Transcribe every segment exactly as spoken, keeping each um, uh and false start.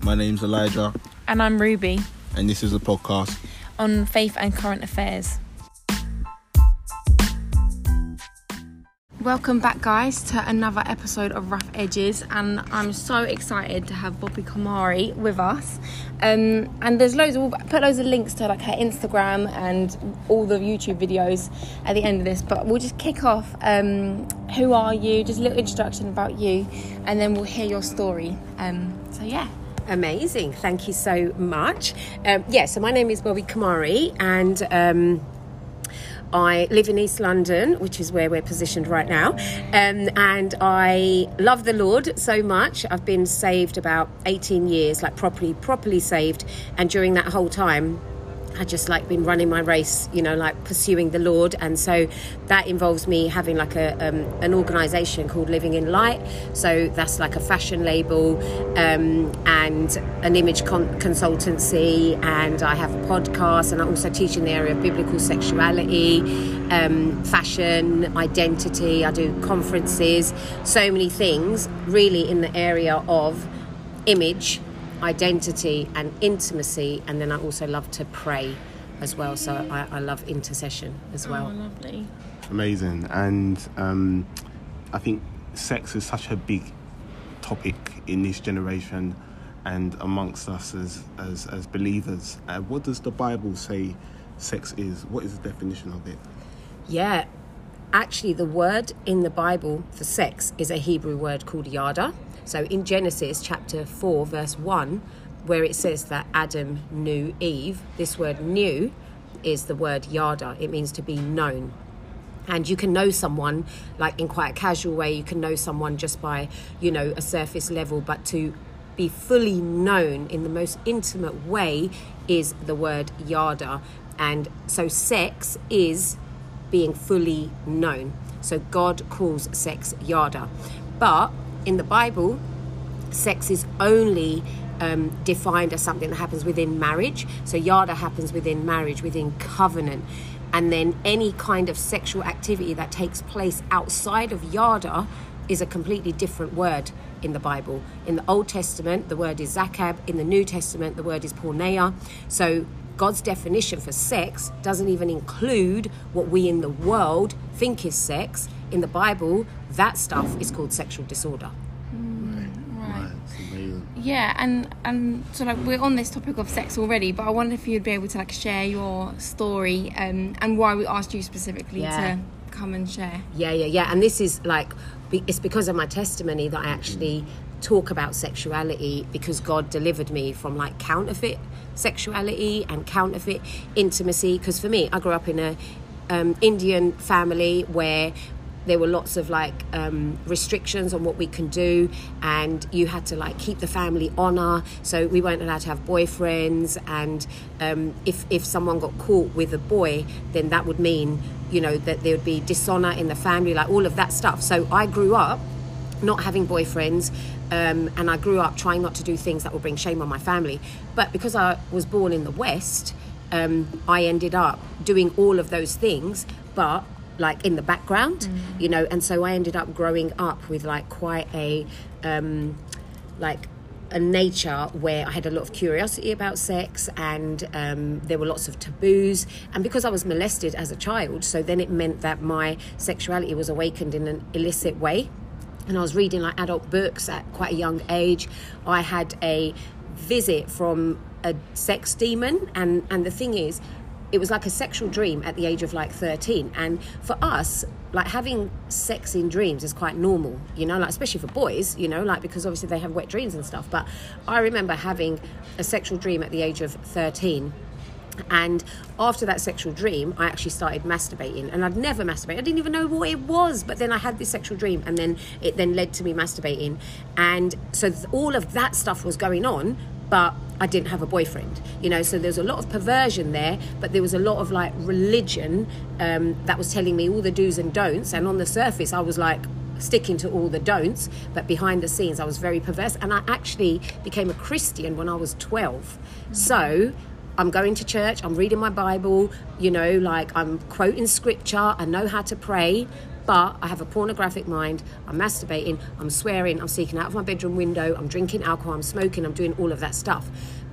My name's Elijah. And I'm Ruby. And this is a podcast on faith and current affairs. Welcome back, guys, to another episode of Rough Edges, and I'm so excited to have Bobby Kamari with us. Um, and there's loads. We'll put loads of links to like her Instagram and all the YouTube videos at the end of this. But we'll just kick off. Um, who are you? Just a little introduction about you, and then we'll hear your story. Um, so yeah. Amazing. Thank you so much. Um, yeah, so my name is Bobby Kamari, and um, I live in East London, which is where we're positioned right now. Um, and I love the Lord so much. I've been saved about eighteen years, like properly, properly saved. And during that whole time, I just like been running my race, you know, like pursuing the Lord. And so that involves me having like a um, an organisation called Living in Light. So that's like a fashion label um, and an image con- consultancy. And I have a podcast, and I also teach in the area of biblical sexuality, um, fashion, identity. I do conferences, so many things really in the area of image, identity and intimacy. And then I also love to pray as well, so I, I love intercession as well. Oh, lovely. Amazing. And um, I think sex is such a big topic in this generation and amongst us as as, as believers. Uh, what does the Bible say sex is? What is the definition of it? Yeah, actually the word in the Bible for sex is a Hebrew word called yada. So in Genesis chapter four, verse one, where it says that Adam knew Eve, this word knew is the word yada. It means to be known. And you can know someone like in quite a casual way. You can know someone just by, you know, a surface level. But to be fully known in the most intimate way is the word yada. And so sex is being fully known. So God calls sex yada. But in the Bible, sex is only um, defined as something that happens within marriage. So yada happens within marriage, within covenant. And then any kind of sexual activity that takes place outside of yada is a completely different word in the Bible. In the Old Testament, the word is zakab. In the New Testament, the word is porneia. So God's definition for sex doesn't even include what we in the world think is sex. In the Bible, that stuff is called sexual disorder. Mm, right. Right. It's amazing. Yeah, and and so like we're on this topic of sex already, but I wonder if you'd be able to like share your story um, and why we asked you specifically Yeah. to come and share. Yeah, yeah, yeah. And this is like, be- it's because of my testimony that I actually talk about sexuality, because God delivered me from like counterfeit sexuality and counterfeit intimacy. Because for me, I grew up in a um, Indian family where there were lots of like um, restrictions on what we can do, and you had to like keep the family honour. So we weren't allowed to have boyfriends, and um, if if someone got caught with a boy, then that would mean, you know, that there would be dishonour in the family, like all of that stuff. So I grew up not having boyfriends, um, and I grew up trying not to do things that would bring shame on my family. But because I was born in the West, um, I ended up doing all of those things, but like in the background, mm. you know, and so I ended up growing up with like quite a um, like a nature where I had a lot of curiosity about sex, and um, there were lots of taboos. And because I was molested as a child, so then it meant that my sexuality was awakened in an illicit way. And I was reading like adult books at quite a young age. I had a visit from a sex demon, and and the thing is, it was like a sexual dream at the age of like thirteen. And for us, like having sex in dreams is quite normal, you know, like especially for boys, you know, like because obviously they have wet dreams and stuff. But I remember having a sexual dream at the age of thirteen. And after that sexual dream, I actually started masturbating, and I'd never masturbated. I didn't even know what it was, but then I had this sexual dream, and then it then led to me masturbating. And so th- all of that stuff was going on, but I didn't have a boyfriend, you know, so there's a lot of perversion there, but there was a lot of like religion um, that was telling me all the do's and don'ts. And on the surface, I was like sticking to all the don'ts, but behind the scenes, I was very perverse. And I actually became a Christian when I was twelve. Mm-hmm. So I'm going to church, I'm reading my Bible, you know, like I'm quoting scripture, I know how to pray, But I have a pornographic mind, I'm masturbating, I'm swearing, I'm sneaking out of my bedroom window, I'm drinking alcohol, I'm smoking, I'm doing all of that stuff.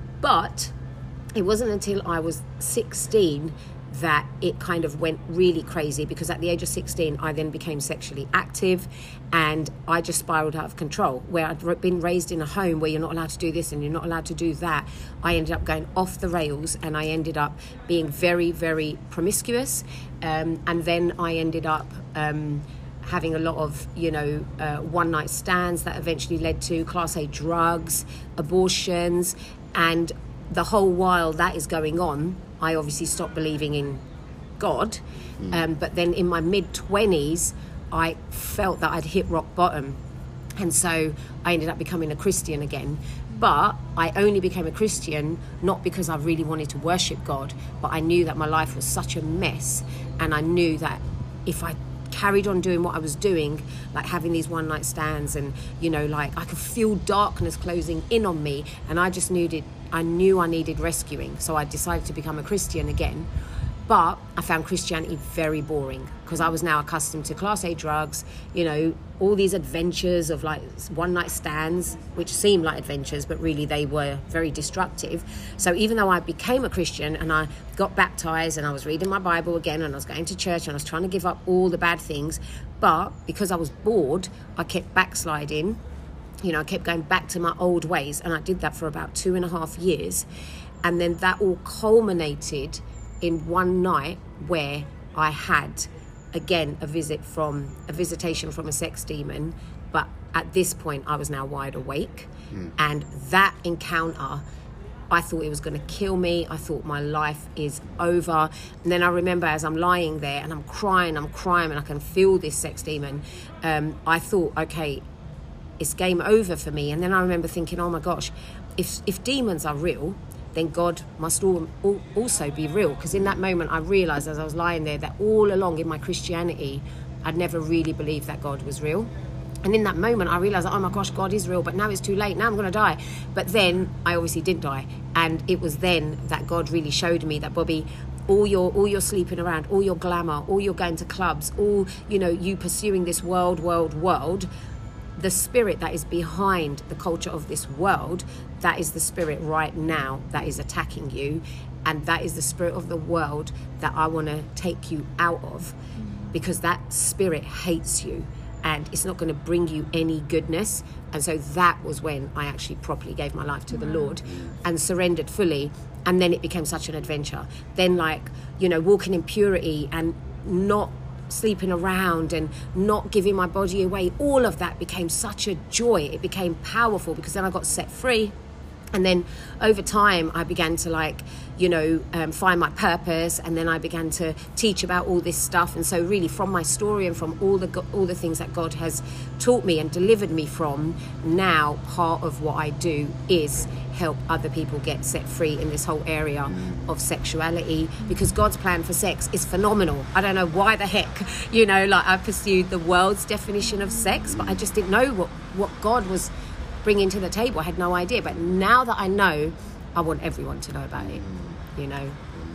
But it wasn't until I was sixteen that it kind of went really crazy, because at the age of sixteen, I then became sexually active, and I just spiraled out of control. Where I'd been raised in a home where you're not allowed to do this and you're not allowed to do that, I ended up going off the rails, and I ended up being very, very promiscuous. Um, and then I ended up um, having a lot of, you know, uh, one-night stands that eventually led to Class A drugs, abortions, and the whole while that is going on, I obviously stopped believing in God. Mm. Um, but then in my mid-twenties, I felt that I'd hit rock bottom. And so I ended up becoming a Christian again. But I only became a Christian not because I really wanted to worship God, but I knew that my life was such a mess. And I knew that if I carried on doing what I was doing, like having these one night stands, and, you know, like I could feel darkness closing in on me, and I just needed, I knew I needed rescuing. So I decided to become a Christian again. But I found Christianity very boring, because I was now accustomed to Class A drugs, you know, all these adventures of like one night stands, which seemed like adventures, but really they were very destructive. So even though I became a Christian and I got baptized and I was reading my Bible again and I was going to church and I was trying to give up all the bad things, but because I was bored, I kept backsliding. You know, I kept going back to my old ways, and I did that for about two and a half years. And then that all culminated in one night where I had, again, a visit from, a visitation from a sex demon. But at this point, I was now wide awake. Mm. And that encounter, I thought it was going to kill me. I thought my life is over. And then I remember as I'm lying there and I'm crying, I'm crying, and I can feel this sex demon. Um, I thought, okay, it's game over for me. And then I remember thinking, oh my gosh, if if demons are real, then God must all, all, also be real. Because in that moment, I realised as I was lying there that all along in my Christianity, I'd never really believed that God was real. And in that moment, I realised, oh my gosh, God is real, but now it's too late. Now I'm going to die. But then I obviously did die. And it was then that God really showed me that, Bobby, all your all your sleeping around, all your glamour, all your going to clubs, all, you know, you pursuing this world, world, world, the spirit that is behind the culture of this world, that is the spirit right now that is attacking you. And that is the spirit of the world that I want to take you out of, because that spirit hates you and it's not going to bring you any goodness. And so that was when I actually properly gave my life to the Lord and surrendered fully. And then it became such an adventure. Then, like, you know, walking in purity and not sleeping around and not giving my body away, all of that became such a joy. It became powerful, because then I got set free. And then over time, I began to, like, you know, um, find my purpose. And then I began to teach about all this stuff. And so really from my story and from all the all the things that God has taught me and delivered me from, now part of what I do is help other people get set free in this whole area of sexuality, because God's plan for sex is phenomenal. I don't know why the heck, you know, like I pursued the world's definition of sex, but I just didn't know what, what God was bringing to the table. I had no idea. But now that I know, I want everyone to know about it, you know.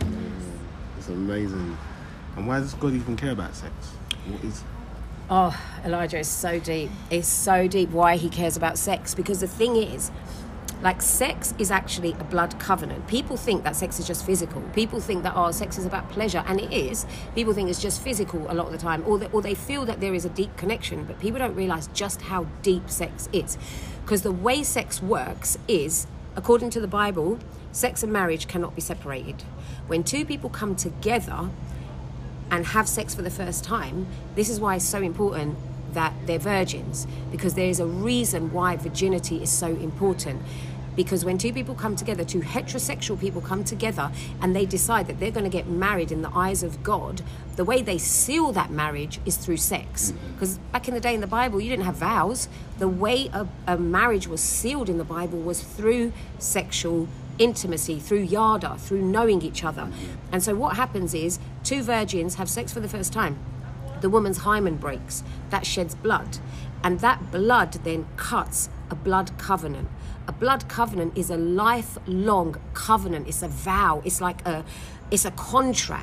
It's amazing. And why does God even care about sex? What is... Oh, Elijah, it's so deep. It's so deep why he cares about sex. Because the thing is, like, sex is actually a blood covenant. People think that sex is just physical. People think that, oh, sex is about pleasure, and it is. People think it's just physical a lot of the time, or, the, or they feel that there is a deep connection, but people don't realise just how deep sex is. Because the way sex works is, according to the Bible, sex and marriage cannot be separated. When two people come together and have sex for the first time, this is why it's so important that they're virgins, because there is a reason why virginity is so important. Because when two people come together, two heterosexual people come together and they decide that they're going to get married in the eyes of God, the way they seal that marriage is through sex. Because back in the day in the Bible, you didn't have vows. The way a, a marriage was sealed in the Bible was through sexual intimacy, through yada, through knowing each other. And so what happens is two virgins have sex for the first time. The woman's hymen breaks, that sheds blood, and that blood then cuts a blood covenant. A blood covenant is a lifelong covenant. It's a vow. It's like a, it's a contract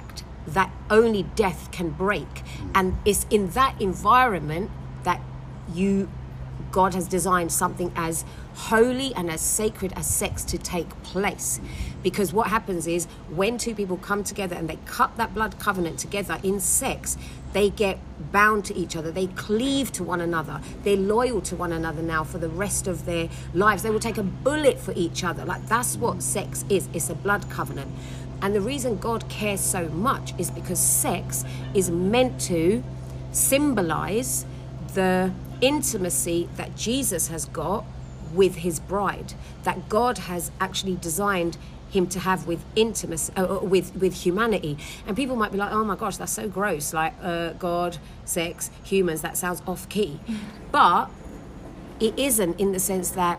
that only death can break. And it's in that environment that you, God has designed something as holy and as sacred as sex to take place. Because what happens is when two people come together and they cut that blood covenant together in sex, they get bound to each other. They cleave to one another. They're loyal to one another now for the rest of their lives. They will take a bullet for each other. Like, that's what sex is. It's a blood covenant. And the reason God cares so much is because sex is meant to symbolize the intimacy that Jesus has got with his bride, that God has actually designed him to have with intimacy, uh, with with humanity. And people might be like, oh my gosh, that's so gross, like uh, God, sex, humans, that sounds off key. Mm. But it isn't, in the sense that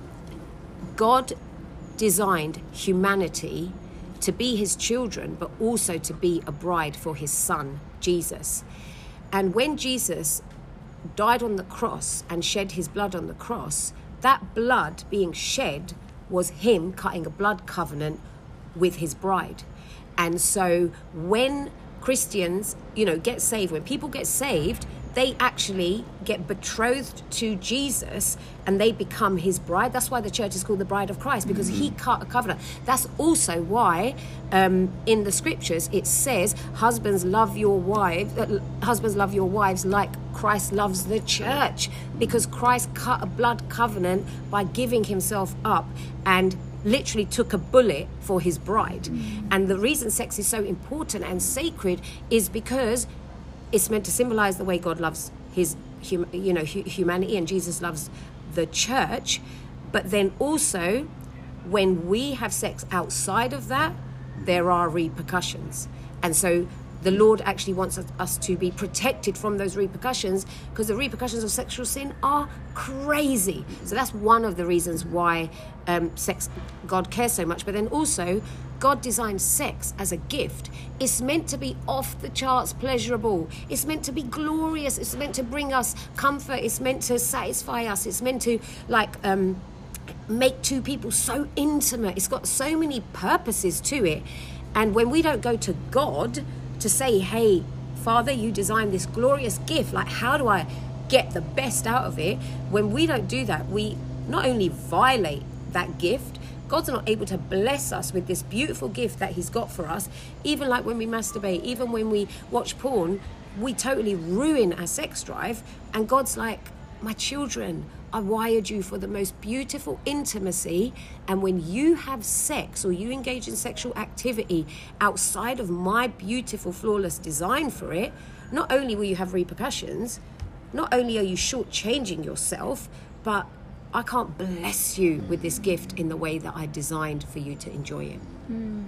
God designed humanity to be his children, but also to be a bride for his son, Jesus. And when Jesus died on the cross and shed his blood on the cross, that blood being shed was him cutting a blood covenant with his bride. And so when Christians, you know, get saved, when people get saved, they actually get betrothed to Jesus and they become his bride. That's why the church is called the bride of Christ, because mm-hmm. he cut a covenant. That's also why um, in the scriptures it says, husbands love your wives, uh, husbands love your wives like Christ loves the church, because Christ cut a blood covenant by giving himself up and literally took a bullet for his bride. Mm-hmm. And the reason sex is so important and sacred is because it's meant to symbolize the way God loves his, hum, you know, hu- humanity, and Jesus loves the church. But then also, when we have sex outside of that, there are repercussions. And so the Lord actually wants us, us to be protected from those repercussions, because the repercussions of sexual sin are crazy. So that's one of the reasons why um, sex, God cares so much. But then also, God designed sex as a gift. It's meant to be off the charts pleasurable. It's meant to be glorious. It's meant to bring us comfort. It's meant to satisfy us. It's meant to like um, make two people so intimate. It's got so many purposes to it. And when we don't go to God to say, hey, Father, you designed this glorious gift, like how do I get the best out of it? When we don't do that, we not only violate that gift, God's not able to bless us with this beautiful gift that he's got for us. Even like when we masturbate, even when we watch porn, we totally ruin our sex drive. And God's like, my children, I wired you for the most beautiful intimacy. And when you have sex or you engage in sexual activity outside of my beautiful, flawless design for it, not only will you have repercussions, not only are you shortchanging yourself, but I can't bless you with this gift in the way that I designed for you to enjoy it. Mm.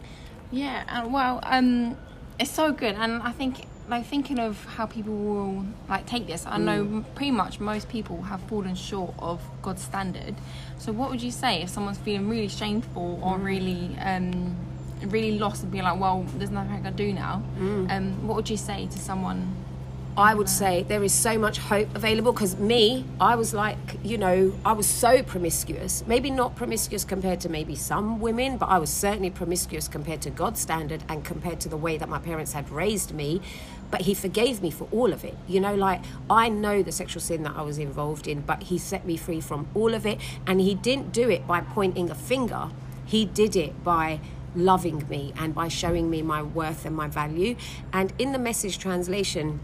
Yeah, and well, um, it's so good. And I think, like, thinking of how people will, like, take this, I know mm. pretty much most people have fallen short of God's standard. So what would you say if someone's feeling really shameful or really, um, really lost and being like, well, there's nothing I can do now? Mm. Um, what would you say to someone? I would say there is so much hope available, because me, I was like, you know, I was so promiscuous. Maybe not promiscuous compared to maybe some women, but I was certainly promiscuous compared to God's standard and compared to the way that my parents had raised me. But he forgave me for all of it. You know, like, I know the sexual sin that I was involved in, but he set me free from all of it. And he didn't do it by pointing a finger. He did it by loving me and by showing me my worth and my value. And in the Message translation,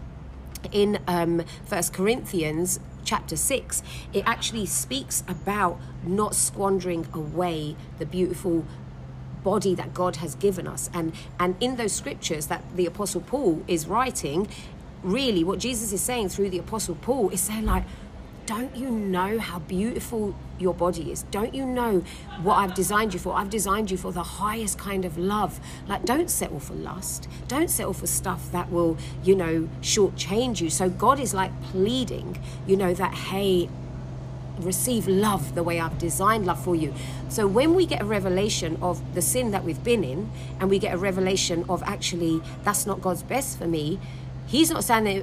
in um, First Corinthians chapter six, it actually speaks about not squandering away the beautiful body that God has given us. And, and in those scriptures that the Apostle Paul is writing, really what Jesus is saying through the Apostle Paul is saying, like, don't you know how beautiful your body is? Don't you know what I've designed you for? I've designed you for the highest kind of love. Like, don't settle for lust. Don't settle for stuff that will, you know, shortchange you. So God is like pleading, you know, that, hey, receive love the way I've designed love for you. So when we get a revelation of the sin that we've been in, and we get a revelation of actually that's not God's best for me, he's not saying that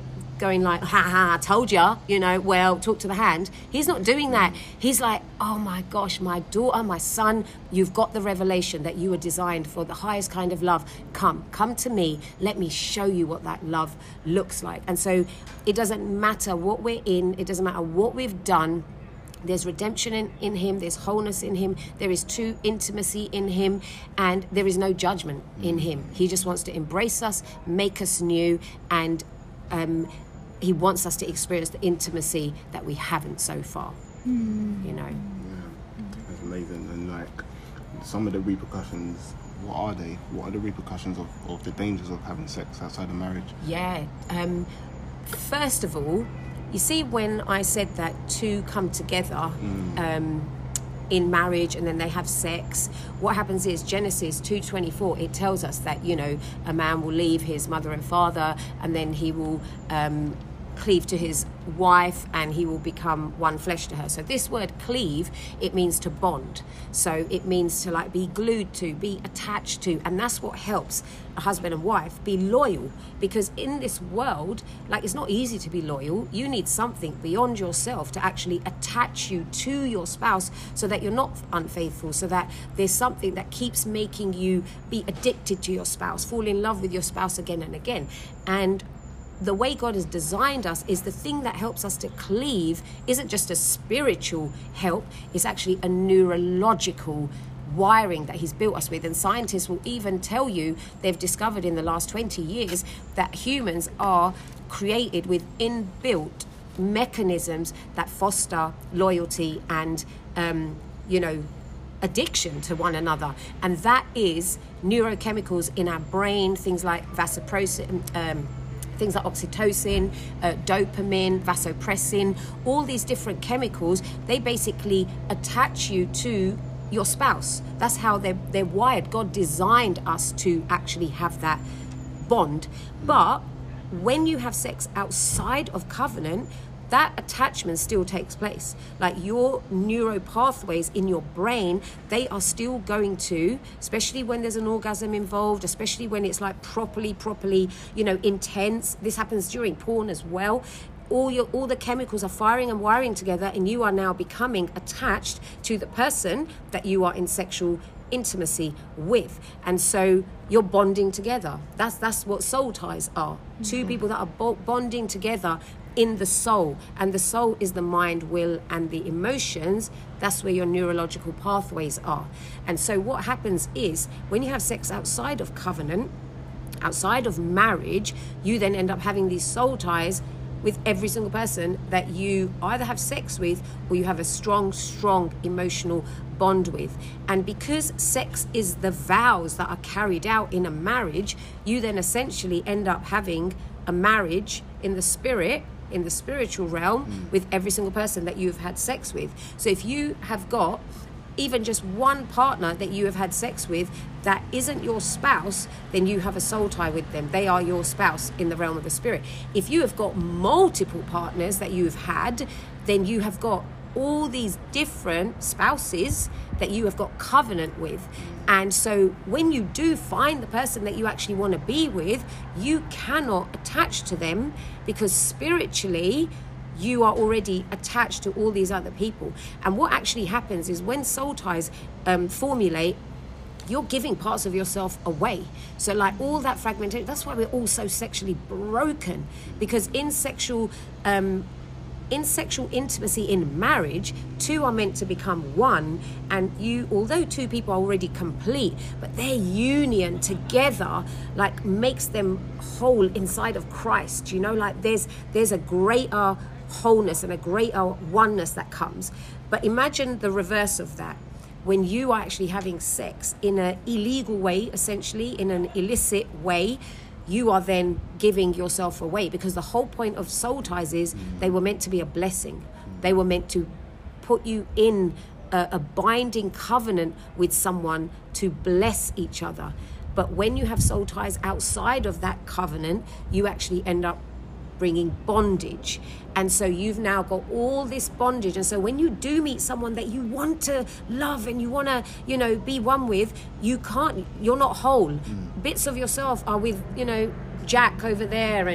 going like, ha ha, I told ya, you know, well, talk to the hand. He's not doing that. He's like, oh my gosh, my daughter, my son, you've got the revelation that you were designed for the highest kind of love. Come, come to me. Let me show you what that love looks like. And so it doesn't matter what we're in. It doesn't matter what we've done. There's redemption in, in him, there's wholeness in him, there is true intimacy in him, and there is no judgment in him. He just wants to embrace us, make us new, and um, he wants us to experience the intimacy that we haven't so far, mm. you know. Yeah, that's amazing. And like, some of the repercussions, what are they? What are the repercussions of, of the dangers of having sex outside of marriage? Yeah, um, first of all, you see, when I said that two come together mm. um, in marriage and then they have sex, what happens is Genesis two twenty-four, it tells us that, you know, a man will leave his mother and father and then he will um, cleave to his wife and he will become one flesh to her. So this word cleave, it means to bond. So it means to like be glued to, be attached to, and that's what helps a husband and wife be loyal, because in this world, like, it's not easy to be loyal. You need something beyond yourself to actually attach you to your spouse so that you're not unfaithful, so that there's something that keeps making you be addicted to your spouse, fall in love with your spouse again and again. And the way God has designed us is the thing that helps us to cleave isn't just a spiritual help, it's actually a neurological wiring that he's built us with. And scientists will even tell you they've discovered in the last twenty years that humans are created with inbuilt mechanisms that foster loyalty and um, you know addiction to one another, and that is neurochemicals in our brain, things like vasopressin, um, things like oxytocin, uh, dopamine, vasopressin, all these different chemicals. They basically attach you to your spouse. That's how they're, they're wired. God designed us to actually have that bond. But when you have sex outside of covenant, that attachment still takes place. Like, your neuro pathways in your brain, they are still going to, especially when there's an orgasm involved, especially when it's like properly, properly, you know, intense. This happens during porn as well. All your all the chemicals are firing and wiring together, and you are now becoming attached to the person that you are in sexual intimacy with, and so you're bonding together. That's that's what soul ties are. Mm-hmm. Two people that are bo- bonding together in the soul, and the soul is the mind, will, and the emotions. That's where your neurological pathways are. And so what happens is, when you have sex outside of covenant, outside of marriage, you then end up having these soul ties with every single person that you either have sex with or you have a strong, strong emotional bond with. And because sex is the vows that are carried out in a marriage, you then essentially end up having a marriage in the spirit, in the spiritual realm, mm. with every single person that you've had sex with. So if you have got even just one partner that you have had sex with that isn't your spouse, then you have a soul tie with them. They are your spouse in the realm of the spirit. If you have got multiple partners that you've had, then you have got all these different spouses that you have got covenant with. And so when you do find the person that you actually want to be with, you cannot attach to them, because spiritually you are already attached to all these other people. And what actually happens is, when soul ties um, formulate, you're giving parts of yourself away. So like all that fragmentation, that's why we're all so sexually broken, because in sexual um, in sexual intimacy in marriage, two are meant to become one. And you, although two people are already complete, but their union together like makes them whole inside of Christ. You know, like there's there's a greater wholeness and a greater oneness that comes. But imagine the reverse of that, when you are actually having sex in an illegal way, essentially in an illicit way. You are then giving yourself away, because the whole point of soul ties is they were meant to be a blessing. They were meant to put you in a, a binding covenant with someone to bless each other. But when you have soul ties outside of that covenant, you actually end up bringing bondage. And so you've now got all this bondage. And so when you do meet someone that you want to love and you want to, you know, be one with, you can't, you're not whole. Mm. Bits of yourself are with, you know, Jack over there and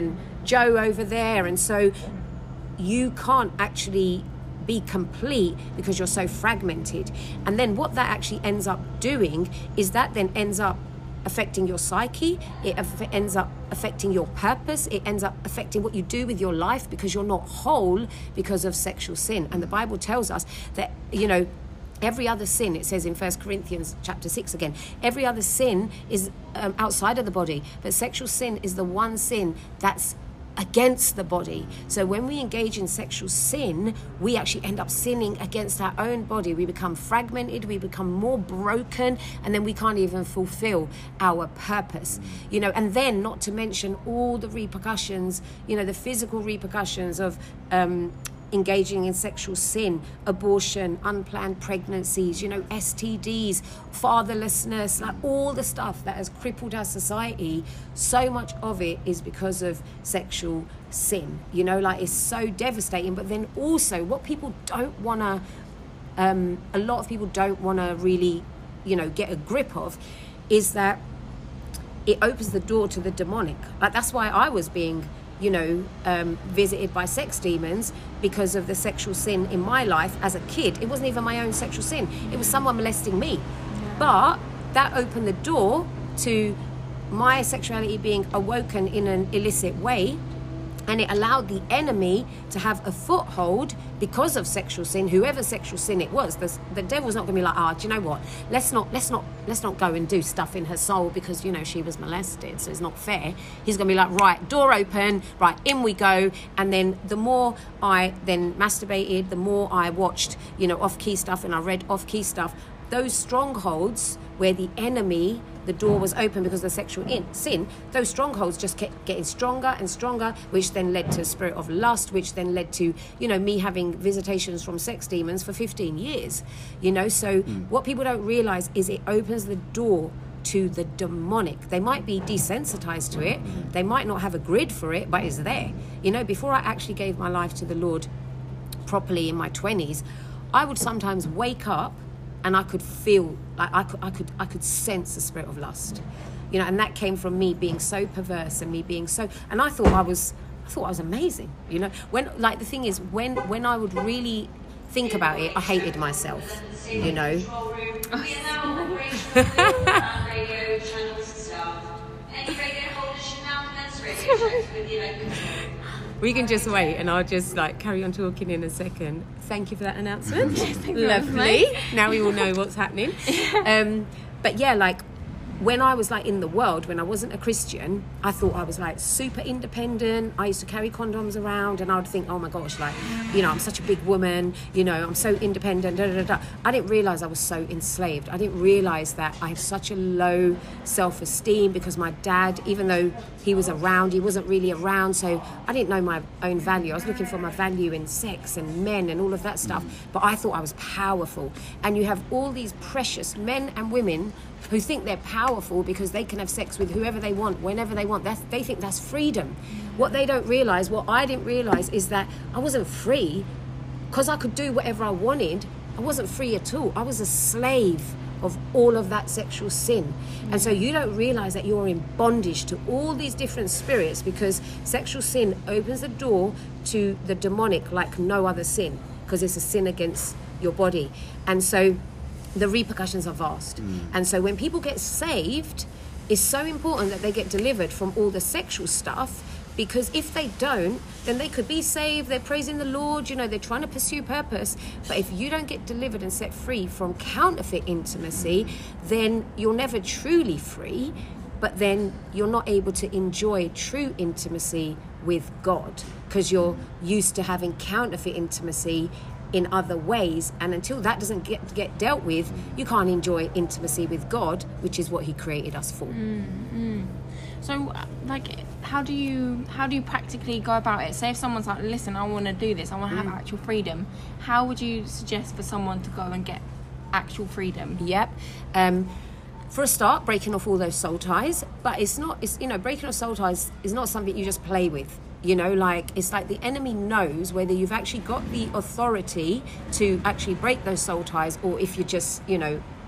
Joe over there. And so you can't actually be complete because you're so fragmented. And then what that actually ends up doing is that then ends up affecting your psyche, it aff- ends up affecting your purpose, it ends up affecting what you do with your life, because you're not whole because of sexual sin. And the Bible tells us that, you know, every other sin, it says in First Corinthians chapter six again, every other sin is um, outside of the body, but sexual sin is the one sin that's against the body. So when we engage in sexual sin, we actually end up sinning against our own body. We become fragmented, we become more broken, and then we can't even fulfill our purpose, you know. And then, not to mention all the repercussions, you know, the physical repercussions of um engaging in sexual sin, abortion, unplanned pregnancies, you know, S T Ds, fatherlessness, like all the stuff that has crippled our society. So much of it is because of sexual sin, you know, like it's so devastating. But then also what people don't want to, um, a lot of people don't want to really, you know, get a grip of is that it opens the door to the demonic. Like that's why I was being you know, um, visited by sex demons because of the sexual sin in my life as a kid. It wasn't even my own sexual sin. It was someone molesting me. Yeah. But that opened the door to my sexuality being awoken in an illicit way. And it allowed the enemy to have a foothold because of sexual sin, whoever sexual sin it was. The, the devil's not going to be like, ah, oh, do you know what? Let's not, let's not, let's not go and do stuff in her soul because, you know, she was molested, so it's not fair. He's going to be like, right, door open, right, in we go. And then the more I then masturbated, the more I watched, you know, off-key stuff, and I read off-key stuff. Those strongholds where the enemy, the door was open because of the sexual in, sin, those strongholds just kept getting stronger and stronger, which then led to a spirit of lust, which then led to, you know, me having visitations from sex demons for fifteen years, you know. So mm. what people don't realize is it opens the door to the demonic. They might be desensitized to it, they might not have a grid for it, but it's there. You know, before I actually gave my life to the Lord properly in my twenties, I would sometimes wake up and I could feel, like I could, I could, I could sense the spirit of lust, you know, and that came from me being so perverse and me being so, and I thought I was, I thought I was amazing, you know. When, like, the thing is, when, when I would really think about it, I hated myself, you know. We can just wait and I'll just like carry on talking in a second. Thank you for that announcement. Lovely. Now we all know what's happening. Um, but yeah, like when I was like in the world, when I wasn't a Christian, I thought I was like super independent. I used to carry condoms around and I would think, oh my gosh, like, you know, I'm such a big woman, you know, I'm so independent, da, da, da. I didn't realize I was so enslaved. I didn't realize that I had such a low self-esteem because my dad, even though he was around, he wasn't really around, so I didn't know my own value. I was looking for my value in sex and men and all of that stuff, but I thought I was powerful. And you have all these precious men and women who think they're powerful because they can have sex with whoever they want, whenever they want. That's, they think that's freedom. What they don't realize, what I didn't realize, is that I wasn't free because I could do whatever I wanted. I wasn't free at all. I was a slave of all of that sexual sin. And so you don't realize that you're in bondage to all these different spirits because sexual sin opens the door to the demonic like no other sin, because it's a sin against your body. And so the repercussions are vast. Mm. And so when people get saved, it's so important that they get delivered from all the sexual stuff, because if they don't, then they could be saved, they're praising the Lord, you know, they're trying to pursue purpose. But if you don't get delivered and set free from counterfeit intimacy, then you're never truly free, but then you're not able to enjoy true intimacy with God because you're used to having counterfeit intimacy in other ways, and until that doesn't get get dealt with, you can't enjoy intimacy with God, which is what He created us for. Mm-hmm. So, like, how do you how do you practically go about it? Say if someone's like, listen, I want to do this, I want to have mm. actual freedom. How would you suggest for someone to go and get actual freedom? Yep. Um, for a start, breaking off all those soul ties, but it's not. It's you know, breaking off soul ties is not something you just play with. You know, like, it's like the enemy knows whether you've actually got the authority to actually break those soul ties, or if you're just, you know,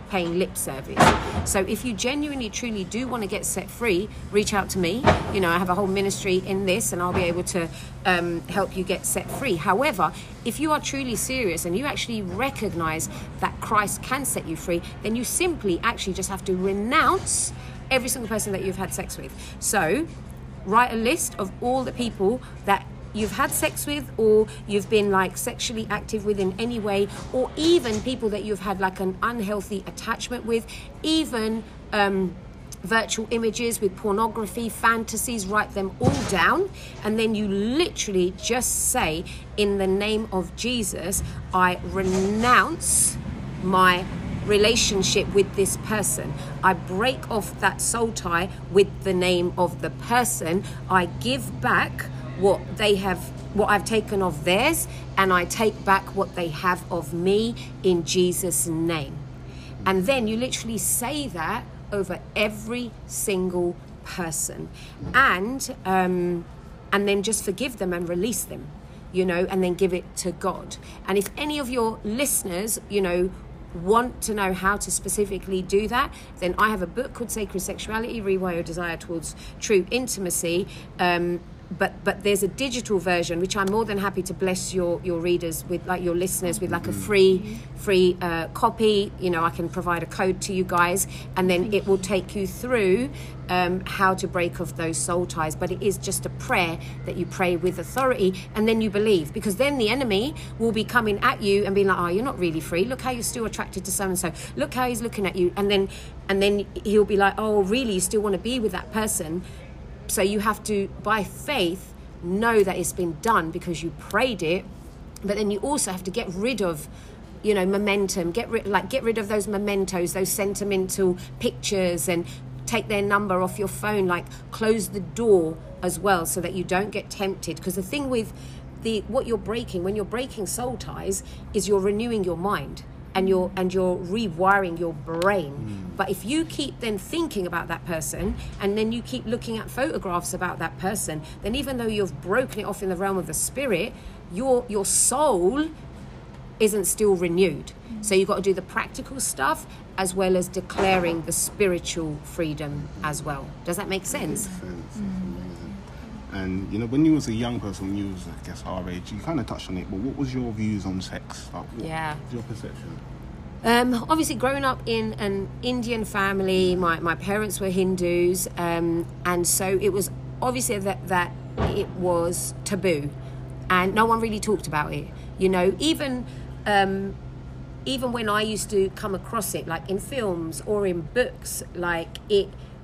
paying lip service. So if you genuinely, truly do want to get set free, reach out to me. You know, I have a whole ministry in this, and I'll be able to um, help you get set free. However, if you are truly serious and you actually recognize that Christ can set you free, then you simply actually just have to renounce every single person that you've had sex with. So write a list of all the people that you've had sex with, or you've been like sexually active with in any way, or even people that you've had like an unhealthy attachment with, even um, virtual images with pornography, fantasies. Write them all down, and then you literally just say, in the name of Jesus, I renounce my relationship with this person. I break off that soul tie with the name of the person. I give back what they have, what I've taken of theirs, and I take back what they have of me in Jesus' name. And then you literally say that over every single person, and um, and then just forgive them and release them, you know, and then give it to God. And if any of your listeners, you know, want to know how to specifically do that, then I have a book called Sacred Sexuality, Rewire Your Desire Towards True Intimacy. Um, but but there's a digital version which I'm more than happy to bless your your readers with, like your listeners with, like a free free uh, copy. You know, I can provide a code to you guys, and then it will take you through um, how to break off those soul ties. But it is just a prayer that you pray with authority, and then you believe, because then the enemy will be coming at you and being like, oh, you're not really free, look how you're still attracted to so and so, look how he's looking at you, and then and then he'll be like, oh, really, you still want to be with that person? So you have to, by faith, know that it's been done because you prayed it. But then you also have to get rid of, you know, momentum. Get rid, like, get rid of those mementos, those sentimental pictures, and take their number off your phone. Like, close the door as well, so that you don't get tempted. Because the thing with the what you're breaking, when you're breaking soul ties, is you're renewing your mind. And you're and you're rewiring your brain. Mm. But if you keep then thinking about that person, and then you keep looking at photographs about that person, then even though you've broken it off in the realm of the spirit, your your soul isn't still renewed. Mm. So you've got to do the practical stuff as well as declaring the spiritual freedom as well. Does that make sense? Makes sense. Mm. And, you know, when you was a young person, when you was, I guess, our age, you kind of touched on it, but what was your views on sex? Like, what yeah. was your perception? Um, obviously, growing up in an Indian family, my, my parents were Hindus, um, and so it was obviously that, that it was taboo, and no one really talked about it. You know, even um, even when I used to come across it, like in films or in books, like it...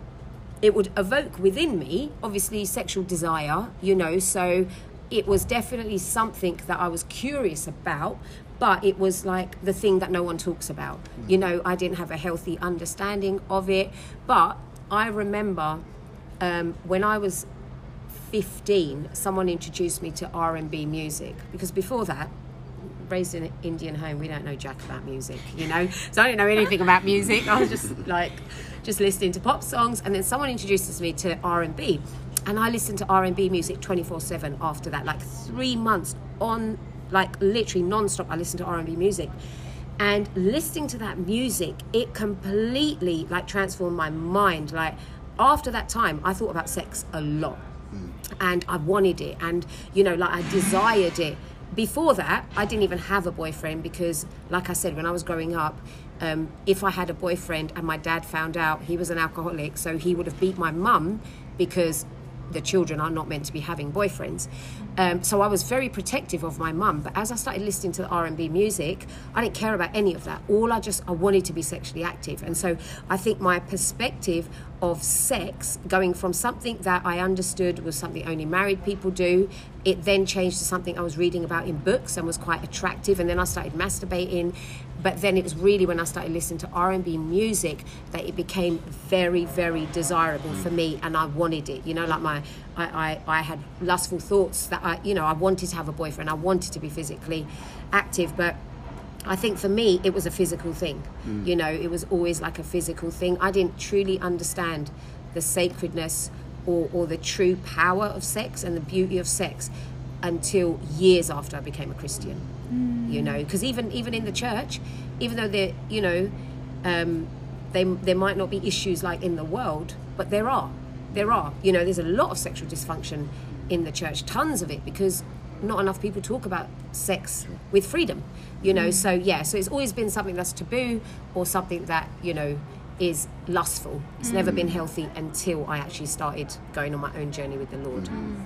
it would evoke within me, obviously, sexual desire, you know, so it was definitely something that I was curious about, but it was like the thing that no one talks about. Mm. You know, I didn't have a healthy understanding of it, but I remember um, when I was fifteen, someone introduced me to R and B music, because before that, raised in an Indian home, we don't know jack about music, you know, so I didn't know anything about music. I was just like... just listening to pop songs, and then someone introduces me to R and B, and I listened to R and B music twenty-four seven after that, like three months on, like literally non-stop. I listened to R and B music, and listening to that music, it completely like transformed my mind. Like after that time, I thought about sex a lot, mm. and I wanted it, and you know, like I desired it. Before that, I didn't even have a boyfriend, because like I said, when I was growing up, Um, if I had a boyfriend and my dad found out, he was an alcoholic, so he would have beat my mum, because the children are not meant to be having boyfriends. Um, so I was very protective of my mum. But as I started listening to the R and B music, I didn't care about any of that. All I just, I wanted to be sexually active. And so I think my perspective of sex, going from something that I understood was something only married people do, it then changed to something I was reading about in books and was quite attractive. And then I started masturbating. But then it was really when I started listening to R and B music that it became very, very desirable for me, and I wanted it. You know, like my, I, I, I had lustful thoughts that I, you know, I wanted to have a boyfriend. I wanted to be physically active, but I think for me it was a physical thing. Mm. You know, it was always like a physical thing. I didn't truly understand the sacredness or, or the true power of sex and the beauty of sex until years after I became a Christian. Mm. You know, because even even in the church, even though they're, you know, um, they, there might not be issues like in the world, but there are. There are. You know, there's a lot of sexual dysfunction in the church, tons of it, because not enough people talk about sex with freedom, you know. Mm. So yeah, so it's always been something that's taboo, or something that, you know, is lustful. It's mm. never been healthy until I actually started going on my own journey with the Lord. Mm.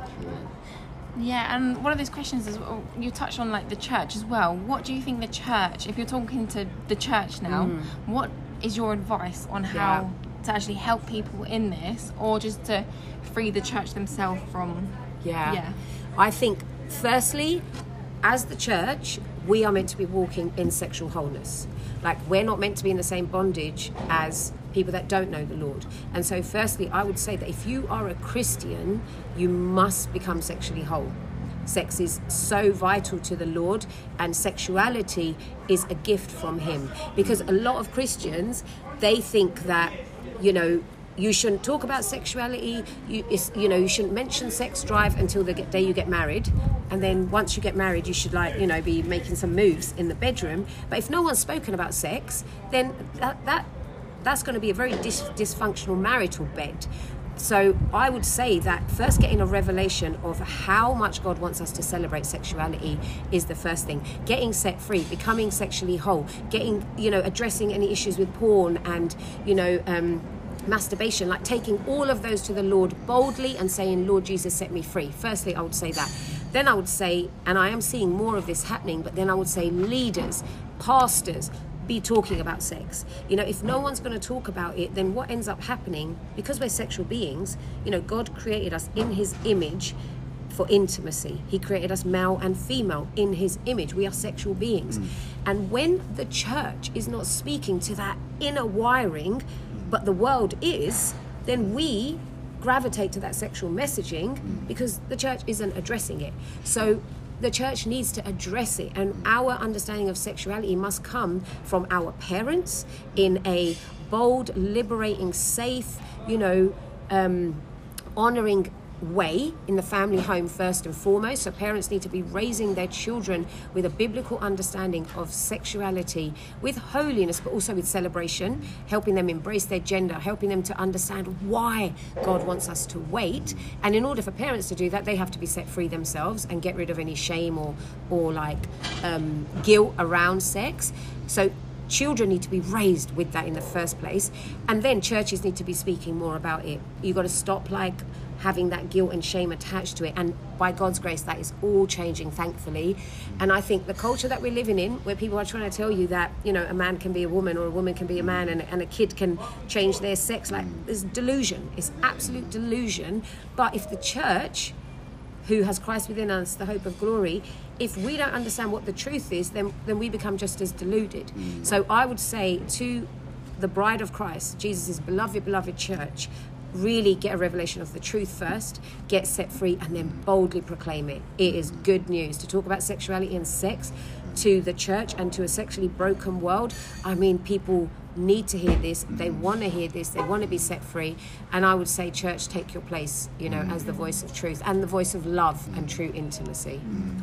Yeah, and one of those questions is, you touched on like the church as well. What do you think the church, if you're talking to the church now, mm. what is your advice on how yeah. to actually help people in this, or just to free the church themselves from? Yeah. yeah. I think, firstly, as the church, we are meant to be walking in sexual wholeness. Like, we're not meant to be in the same bondage as people that don't know the Lord. And so, firstly, I would say that if you are a Christian, you must become sexually whole. Sex is so vital to the Lord, and sexuality is a gift from Him. Because a lot of Christians, they think that, you know, you shouldn't talk about sexuality, you, it's, you know, you shouldn't mention sex drive until the day you get married. And then once you get married, you should, like, you know, be making some moves in the bedroom. But if no one's spoken about sex, then that, that that's going to be a very dis- dysfunctional marital bed. So I would say that first getting a revelation of how much God wants us to celebrate sexuality is the first thing. Getting set free, becoming sexually whole, getting, you know, addressing any issues with porn and, you know, um, masturbation, like taking all of those to the Lord boldly and saying, Lord Jesus, set me free. Firstly, I would say that. Then I would say, and I am seeing more of this happening, but then I would say leaders, pastors, be talking about sex. You know, if no one's going to talk about it, then what ends up happening, because we're sexual beings, you know, God created us in His image for intimacy. He created us male and female in His image. We are sexual beings. Mm. And when the church is not speaking to that inner wiring, but the world is, then we gravitate to that sexual messaging because the church isn't addressing it. So the church needs to address it, and our understanding of sexuality must come from our parents in a bold, liberating, safe, you know, um, honouring way in the family home first and foremost. So parents need to be raising their children with a biblical understanding of sexuality, with holiness, but also with celebration, helping them embrace their gender, helping them to understand why God wants us to wait. And in order for parents to do that, they have to be set free themselves and get rid of any shame or or like um, guilt around sex. So children need to be raised with that in the first place, and then churches need to be speaking more about it. You've got to stop like having that guilt and shame attached to it, and by God's grace that is all changing, thankfully. And I think the culture that we're living in, where people are trying to tell you that, you know, a man can be a woman or a woman can be a man, and, and a kid can change their sex, like, it's delusion, it's absolute delusion. But if the church, who has Christ within us, the hope of glory, if we don't understand what the truth is, then then we become just as deluded. Mm. So I would say to the bride of Christ, Jesus' beloved, beloved church, really get a revelation of the truth first, get set free, and then boldly proclaim it. It is good news to talk about sexuality and sex to the church and to a sexually broken world. I mean, people need to hear this, they want to hear this, they want to be set free. And I would say, church, take your place, you know, as the voice of truth and the voice of love and true intimacy.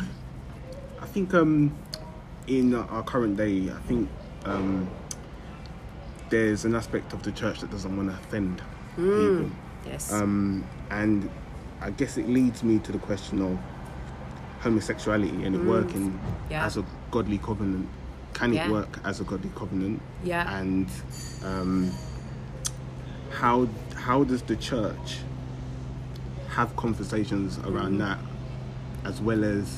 I think um, in our current day, I think um, there's an aspect of the church that doesn't want to offend mm, people. Yes. Um, and I guess it leads me to the question of homosexuality and it mm. working yeah. as a godly covenant. Can it yeah. work as a godly covenant? Yeah. And um, how how does the church have conversations around mm. that, as well as,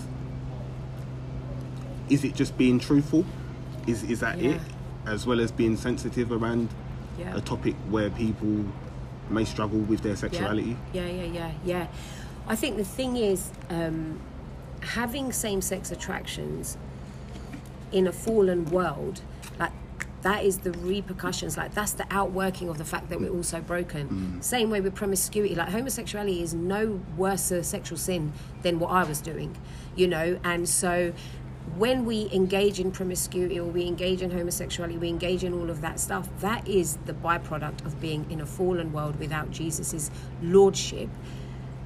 is it just being truthful? Is is that yeah. it? As well as being sensitive around yeah. a topic where people may struggle with their sexuality? Yeah, yeah, yeah, yeah. yeah. I think the thing is, um, having same-sex attractions in a fallen world, like, that is the repercussions, like, that's the outworking of the fact that we're all so broken. Mm. Same way with promiscuity, like, homosexuality is no worse a sexual sin than what I was doing, you know. And so when we engage in promiscuity, or we engage in homosexuality, we engage in all of that stuff, that is the byproduct of being in a fallen world without Jesus's lordship.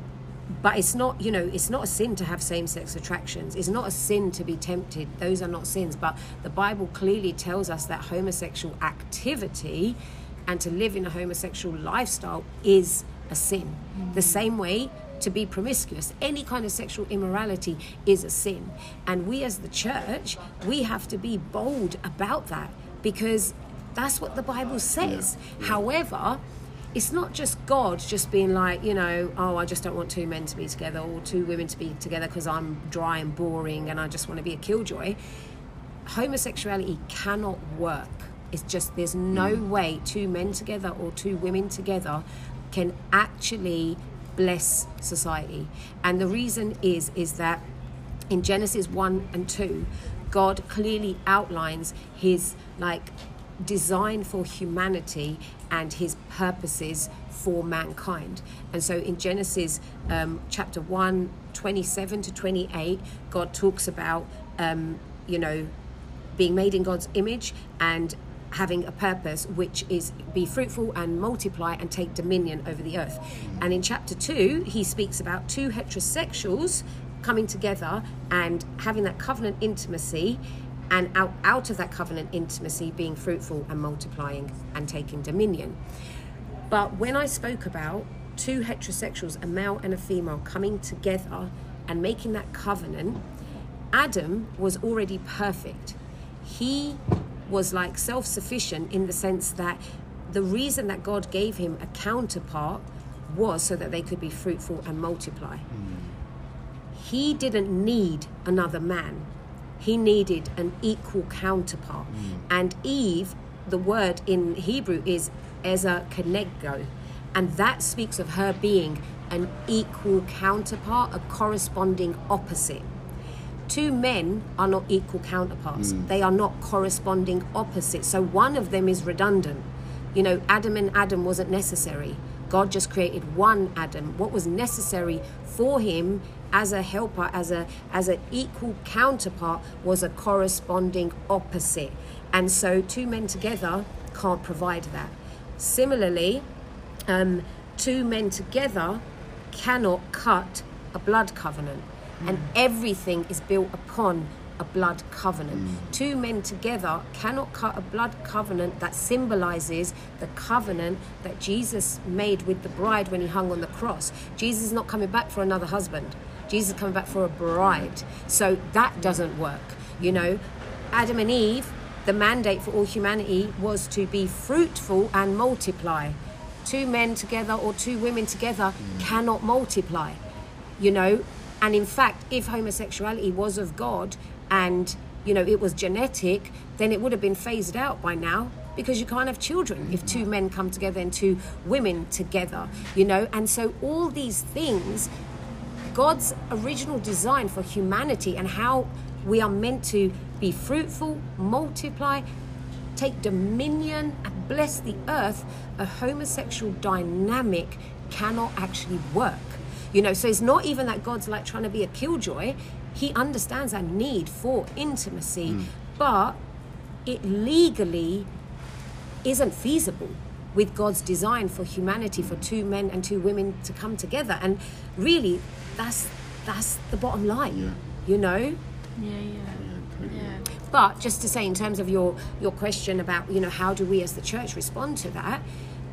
but it's not, you know, it's not a sin to have same-sex attractions. It's not a sin to be tempted. Those are not sins. But the Bible clearly tells us that homosexual activity and to live in a homosexual lifestyle is a sin. Mm. The same way to be promiscuous, any kind of sexual immorality is a sin. And we as the church, we have to be bold about that, because that's what the Bible says. Yeah. Yeah. However, it's not just God just being like, you know, oh, I just don't want two men to be together or two women to be together because I'm dry and boring and I just want to be a killjoy. Homosexuality cannot work. It's just, there's no mm. way two men together or two women together can actually bless society. And the reason is, is that in Genesis one and two, God clearly outlines his like design for humanity and his purposes for mankind. And so in Genesis um, chapter one, twenty-seven to twenty-eight, God talks about, um, you know, being made in God's image and having a purpose, which is be fruitful and multiply and take dominion over the earth. And in chapter two, he speaks about two heterosexuals coming together and having that covenant intimacy, and out, out of that covenant intimacy being fruitful and multiplying and taking dominion. But when I spoke about two heterosexuals, a male and a female, coming together and making that covenant, Adam was already perfect. He was like self-sufficient in the sense that the reason that God gave him a counterpart was so that they could be fruitful and multiply. Mm. He didn't need another man. He needed an equal counterpart. Mm. And Eve, the word in Hebrew is Ezer Kenegdo, and that speaks of her being an equal counterpart, a corresponding opposite. Two men are not equal counterparts. Mm. They are not corresponding opposites. So one of them is redundant. You know, Adam and Adam wasn't necessary. God just created one Adam. What was necessary for him as a helper, as a as an equal counterpart, was a corresponding opposite. And so two men together can't provide that. Similarly, um, two men together cannot cut a blood covenant. And everything is built upon a blood covenant. Mm. Two men together cannot cut a blood covenant that symbolizes the covenant that Jesus made with the bride when he hung on the cross. Jesus is not coming back for another husband. Jesus is coming back for a bride. So that doesn't work. You know, Adam and Eve, the mandate for all humanity was to be fruitful and multiply. Two men together or two women together mm. cannot multiply, you know. And in fact, if homosexuality was of God and, you know, it was genetic, then it would have been phased out by now, because you can't have children if two men come together and two women together, you know. And so all these things, God's original design for humanity and how we are meant to be fruitful, multiply, take dominion and bless the earth, a homosexual dynamic cannot actually work. You know, so it's not even that God's like trying to be a killjoy. He understands our need for intimacy, mm. but it legally isn't feasible with God's design for humanity, for two men and two women to come together. And really, that's that's the bottom line, yeah. you know? Yeah, yeah, yeah. But just to say, in terms of your, your question about, you know, how do we as the church respond to that?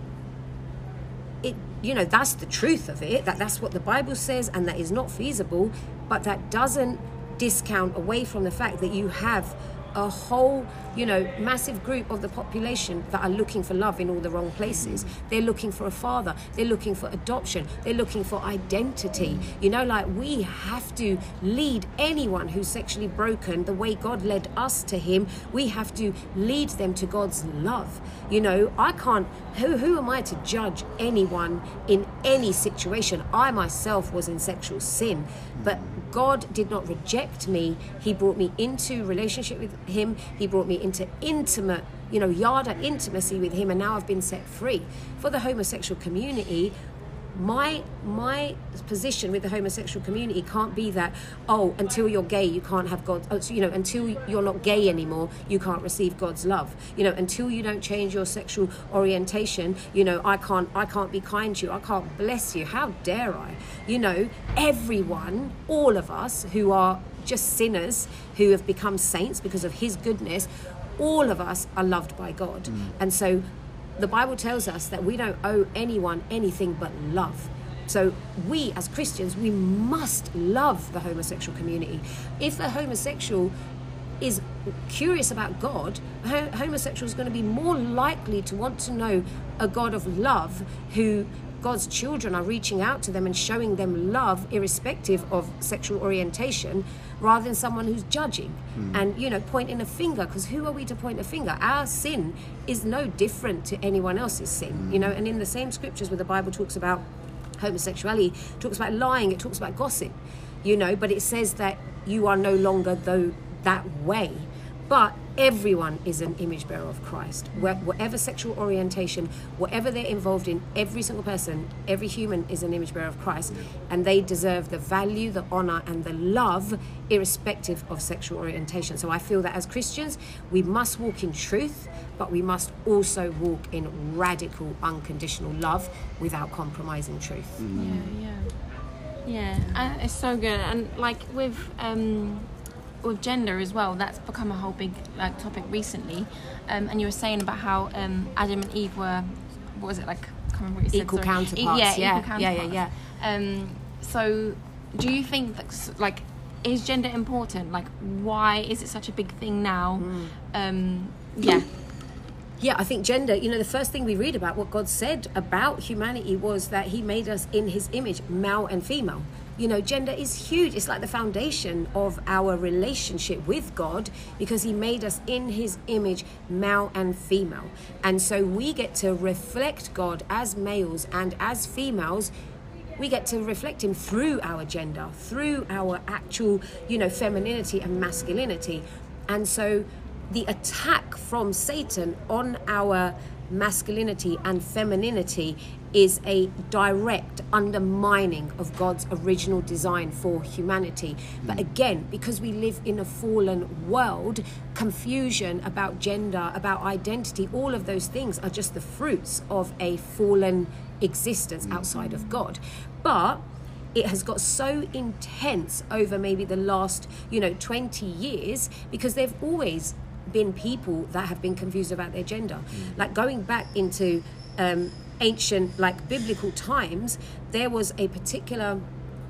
It, you know, that's the truth of it, that that's what the Bible says, and that is not feasible, but that doesn't discount away from the fact that you have a whole, you know, massive group of the population that are looking for love in all the wrong places. They're looking for a father, they're looking for adoption, they're looking for identity. You know, like, we have to lead anyone who's sexually broken the way God led us to him. We have to lead them to God's love. You know, I can't, who, who am I to judge anyone in any situation? I myself was in sexual sin, but God did not reject me. He brought me into relationship with him. He brought me into intimate, you know, yada intimacy with him, and now I've been set free. For the homosexual community, my my position with the homosexual community can't be that, oh, until you're gay you can't have God, oh, so, you know, until you're not gay anymore you can't receive God's love, you know, until you don't change your sexual orientation, you know, I can't I can't be kind to you, I can't bless you, how dare I? You know, everyone, all of us who are just sinners who have become saints because of his goodness, all of us are loved by God. Mm. And so the Bible tells us that we don't owe anyone anything but love. So we as Christians, we must love the homosexual community. If a homosexual is curious about God, a homosexual is going to be more likely to want to know a God of love, who God's children are reaching out to them and showing them love irrespective of sexual orientation, rather than someone who's judging mm. and, you know, pointing a finger, because who are we to point a finger? Our sin is no different to anyone else's sin, mm. you know, and in the same scriptures where the Bible talks about homosexuality, it talks about lying, it talks about gossip, you know, but it says that you are no longer though that way. But everyone is an image bearer of Christ. Whatever sexual orientation, whatever they're involved in, every single person, every human is an image bearer of Christ, and they deserve the value, the honor, and the love, irrespective of sexual orientation. So I feel that as Christians, we must walk in truth, but we must also walk in radical, unconditional love without compromising truth. Mm. Yeah, yeah, yeah. Uh, it's so good, and like with um. with gender as well, that's become a whole big like topic recently, um, and you were saying about how um, Adam and Eve were, what was it like? I can't remember what you equal said. Counterparts. E- yeah, yeah, equal yeah, counterparts. yeah, yeah. Um, so, do you think that, like, is gender important? Like, why is it such a big thing now? Mm. Um, yeah. Yeah, I think gender, you know, the first thing we read about what God said about humanity was that he made us in his image, male and female. You know, gender is huge. It's like the foundation of our relationship with God, because he made us in his image, male and female. And so we get to reflect God as males, and as females, we get to reflect him through our gender, through our actual, you know, femininity and masculinity. And so the attack from Satan on our masculinity and femininity is a direct undermining of God's original design for humanity. But again, because we live in a fallen world, confusion about gender, about identity, all of those things are just the fruits of a fallen existence outside of God. But it has got so intense over maybe the last, you know, twenty years, because they've always been people that have been confused about their gender. Mm. Like going back into um, ancient, like biblical times, there was a particular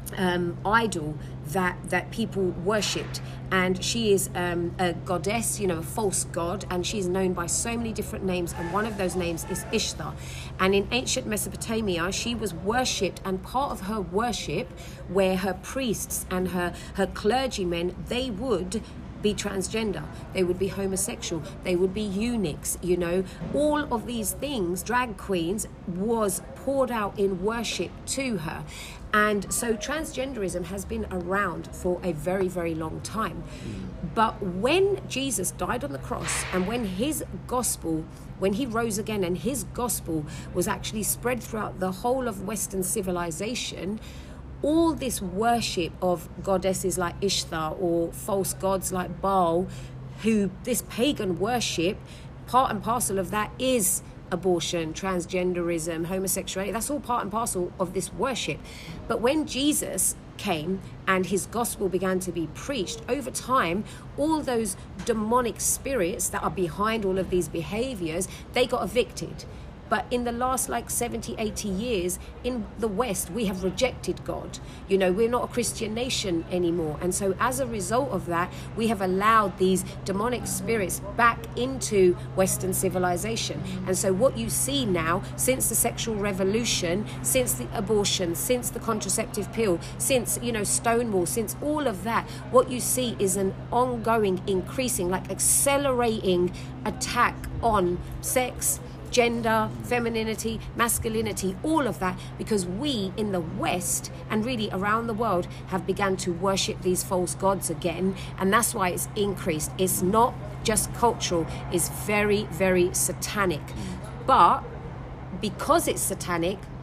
um, idol that that people worshipped, and she is um, a goddess, you know, a false god, and she's known by so many different names, and one of those names is Ishtar. And in ancient Mesopotamia, she was worshipped, and part of her worship, where her priests and her her clergymen, they would be transgender, they would be homosexual, they would be eunuchs, you know, all of these things, drag queens, was poured out in worship to her. And so transgenderism has been around for a very, very long time. Mm. But when Jesus died on the cross, and when his gospel, when he rose again and his gospel was actually spread throughout the whole of Western civilization, all this worship of goddesses like Ishtar or false gods like Baal, who this pagan worship, part and parcel of that is abortion, transgenderism, homosexuality. That's all part and parcel of this worship. But when Jesus came and his gospel began to be preached, over time, all those demonic spirits that are behind all of these behaviors, they got evicted. But in the last like seventy, eighty years in the West, we have rejected God. You know, we're not a Christian nation anymore. And so as a result of that, we have allowed these demonic spirits back into Western civilization. And so what you see now, since the sexual revolution, since the abortion, since the contraceptive pill, since, you know, Stonewall, since all of that, what you see is an ongoing, increasing, like accelerating attack on sex, gender, femininity, masculinity, all of that, because we in the West and really around the world have begun to worship these false gods again, and that's why it's increased. It's not just cultural, it's very, very satanic. But because it's satanic,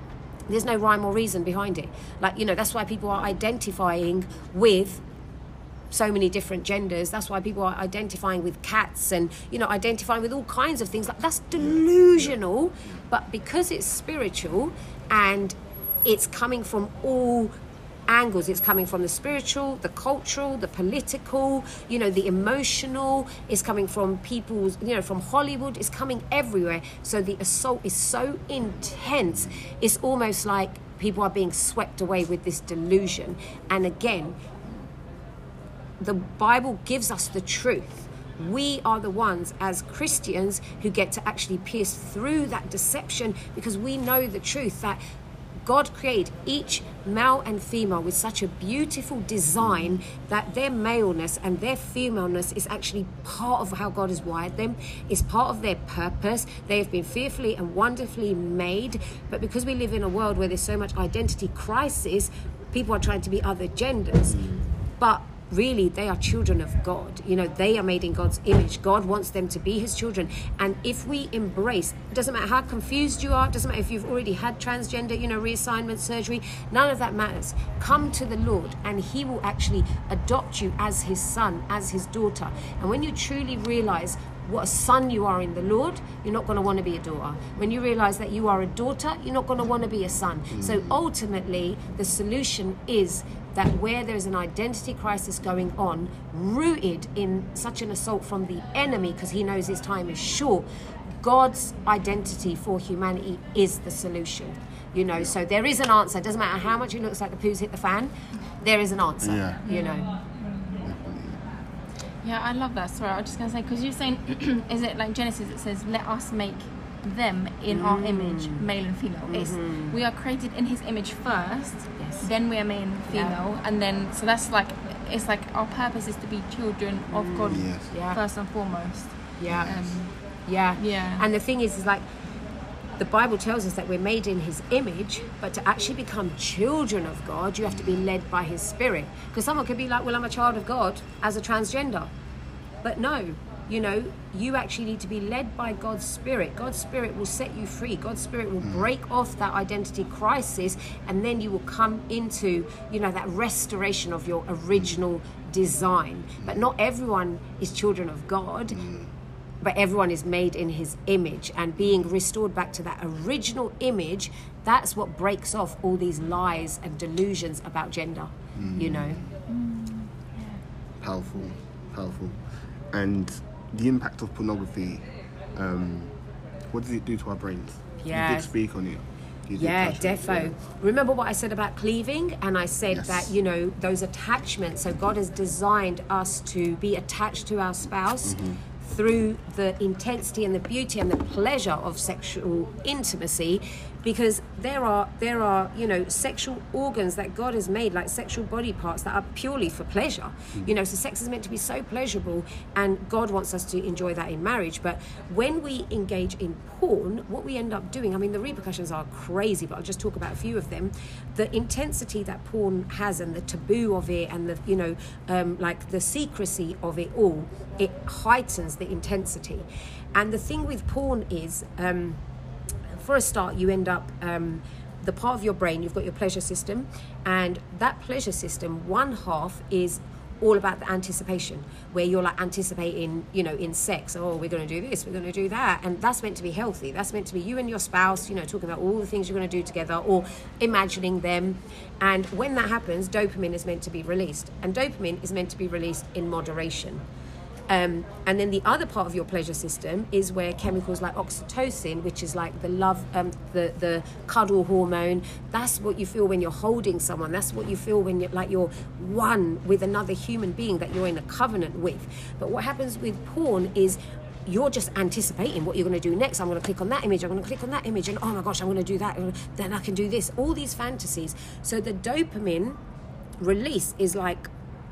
There's no rhyme or reason behind it. Like, you know, that's why people are identifying with so many different genders. That's why people are identifying with cats and, you know, identifying with all kinds of things. Like, that's delusional. But because it's spiritual and it's coming from all angles, it's coming from the spiritual, the cultural, the political, you know, the emotional, it's coming from people's, you know, from Hollywood, it's coming everywhere. So the assault is so intense, it's almost like people are being swept away with this delusion. And again, the Bible gives us the truth. We are the ones as Christians who get to actually pierce through that deception, because we know the truth that God created each male and female with such a beautiful design that their maleness and their femaleness is actually part of how God has wired them. It's part of their purpose. They have been fearfully and wonderfully made. But because we live in a world where there's so much identity crisis, people are trying to be other genders. But really, they are children of God. You know, they are made in God's image. God wants them to be his children. And if we embrace, it doesn't matter how confused you are, it doesn't matter if you've already had transgender, you know, reassignment surgery, none of that matters. Come to the Lord and he will actually adopt you as his son, as his daughter. And when you truly realize what a son you are in the Lord, you're not going to want to be a daughter. When you realize that you are a daughter, you're not going to want to be a son. Mm. So ultimately, the solution is that where there's an identity crisis going on, rooted in such an assault from the enemy, because he knows his time is short, God's identity for humanity is the solution. You know, so there is an answer. It doesn't matter how much it looks like the poos hit the fan, there is an answer, yeah. you know. Yeah, I love that. Sorry, I was just going to say, because you're saying, is it like Genesis, it says, let us make them in mm. our image, male and female. Mm-hmm. It's, we are created in his image first, yes. then we are male and female, yeah. and then, so that's like, it's like our purpose is to be children of God mm. yes. yeah. first and foremost. Yeah. Um, yeah. Yeah. And the thing is, is like, the Bible tells us that we're made in his image, but to actually become children of God, you have to be led by his spirit. Because someone could be like, well, I'm a child of God as a transgender. But no, you know, you actually need to be led by God's spirit. God's spirit will set you free. God's spirit will break off that identity crisis, and then you will come into, you know, that restoration of your original design. But not everyone is children of God. But everyone is made in his image, and being restored back to that original image, that's what breaks off all these lies and delusions about gender, mm. you know. Mm. Powerful, powerful. And the impact of pornography, um, what does it do to our brains? Yes. You did speak on it. You did yeah, touch on it, defo. yeah. Remember what I said about cleaving? And I said yes. that, you know, those attachments, so God has designed us to be attached to our spouse, mm-hmm. through the intensity and the beauty and the pleasure of sexual intimacy, because there are there are you know sexual organs that God has made, like sexual body parts, that are purely for pleasure. Mm. You know, so sex is meant to be so pleasurable, and God wants us to enjoy that in marriage. But when we engage in porn, what we end up doing, I mean, the repercussions are crazy, but I'll just talk about a few of them. The intensity that porn has, and the taboo of it, and the you know um, like the secrecy of it all, it heightens the intensity. And the thing with porn is, um, for a start, you end up, um, the part of your brain, you've got your pleasure system, and that pleasure system, one half is all about the anticipation, where you're like anticipating, you know, in sex, oh, we're going to do this, we're going to do that, and that's meant to be healthy. That's meant to be you and your spouse, you know, talking about all the things you're going to do together, or imagining them. And when that happens, dopamine is meant to be released, and dopamine is meant to be released in moderation. Um, and then the other part of your pleasure system is where chemicals like oxytocin, which is like the love, um, the the cuddle hormone. That's what you feel when you're holding someone. That's what you feel when you're like you're one with another human being that you're in a covenant with. But what happens with porn is you're just anticipating what you're going to do next. I'm going to click on that image. I'm going to click on that image, and oh my gosh, I'm going to do that. Then I can do this. All these fantasies. So the dopamine release is like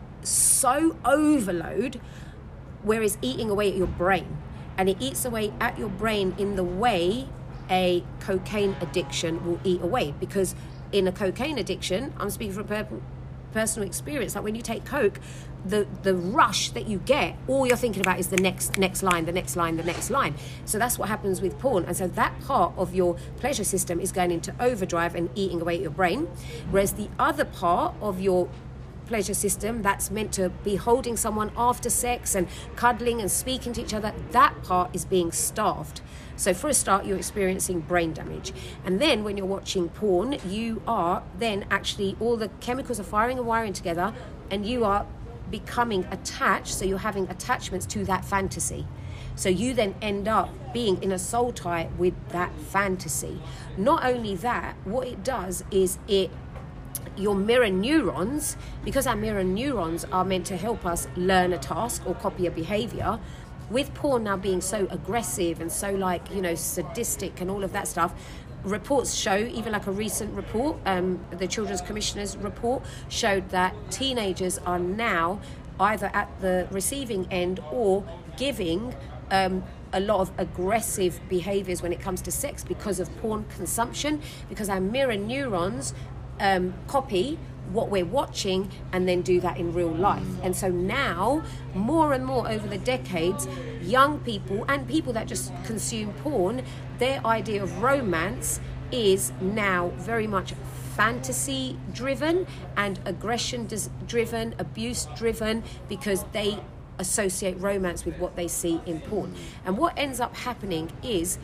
so overload, whereas eating away at your brain, and it eats away at your brain in the way a cocaine addiction will eat away. Because in a cocaine addiction, I'm speaking from per- personal experience, like when you take coke, the the rush that you get, all you're thinking about is the next next line, the next line, the next line. So that's what happens with porn. And so that part of your pleasure system is going into overdrive and eating away at your brain. Whereas the other part of your pleasure system that's meant to be holding someone after sex and cuddling and speaking to each other, that part is being starved. So for a start, you're experiencing brain damage. And then when you're watching porn, you are then actually, all the chemicals are firing and wiring together, and you are becoming attached. So you're having attachments to that fantasy. So you then end up being in a soul tie with that fantasy. Not only that, what it does is it your mirror neurons, because our mirror neurons are meant to help us learn a task or copy a behavior, with porn now being so aggressive and so, like, you know, sadistic and all of that stuff, reports show, even like a recent report, um, the Children's Commissioner's report showed that teenagers are now either at the receiving end or giving um, a lot of aggressive behaviors when it comes to sex because of porn consumption, because our mirror neurons um, copy what we're watching and then do that in real life. And so now, more and more over the decades, young people and people that just consume porn, their idea of romance is now very much fantasy driven and aggression driven, abuse driven, because they associate romance with what they see in porn. And what ends up happening is,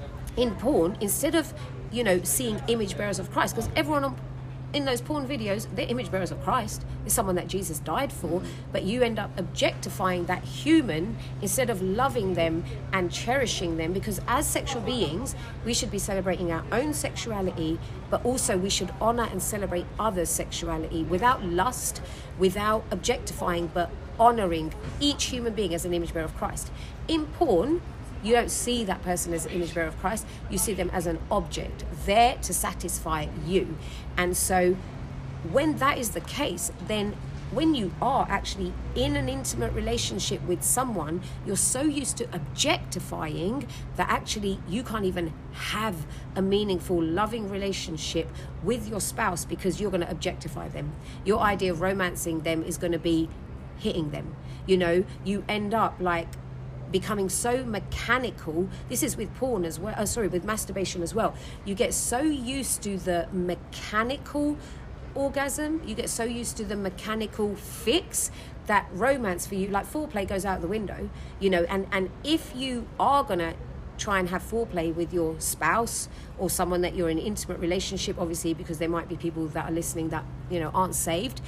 in porn, instead of, you know, seeing image bearers of Christ, because everyone on in those porn videos, they're image bearers of Christ. It's someone that Jesus died for, but you end up objectifying that human instead of loving them and cherishing them, because as sexual beings, we should be celebrating our own sexuality, but also we should honor and celebrate others' sexuality without lust, without objectifying, but honoring each human being as an image bearer of Christ. In porn, you don't see that person as an image bearer of Christ. You see them as an object there to satisfy you. And so when that is the case, then when you are actually in an intimate relationship with someone, you're so used to objectifying that actually you can't even have a meaningful, loving relationship with your spouse because you're going to objectify them. Your idea of romancing them is going to be hitting them. You know, you end up like becoming so mechanical. This is with porn as well, oh, sorry, with masturbation as well. You get so used to the mechanical orgasm, you get so used to the mechanical fix that romance for you, like foreplay, goes out the window, you know. And, and if you are gonna try and have foreplay with your spouse or someone that you're in an intimate relationship, obviously, because there might be people that are listening that, you know, aren't saved,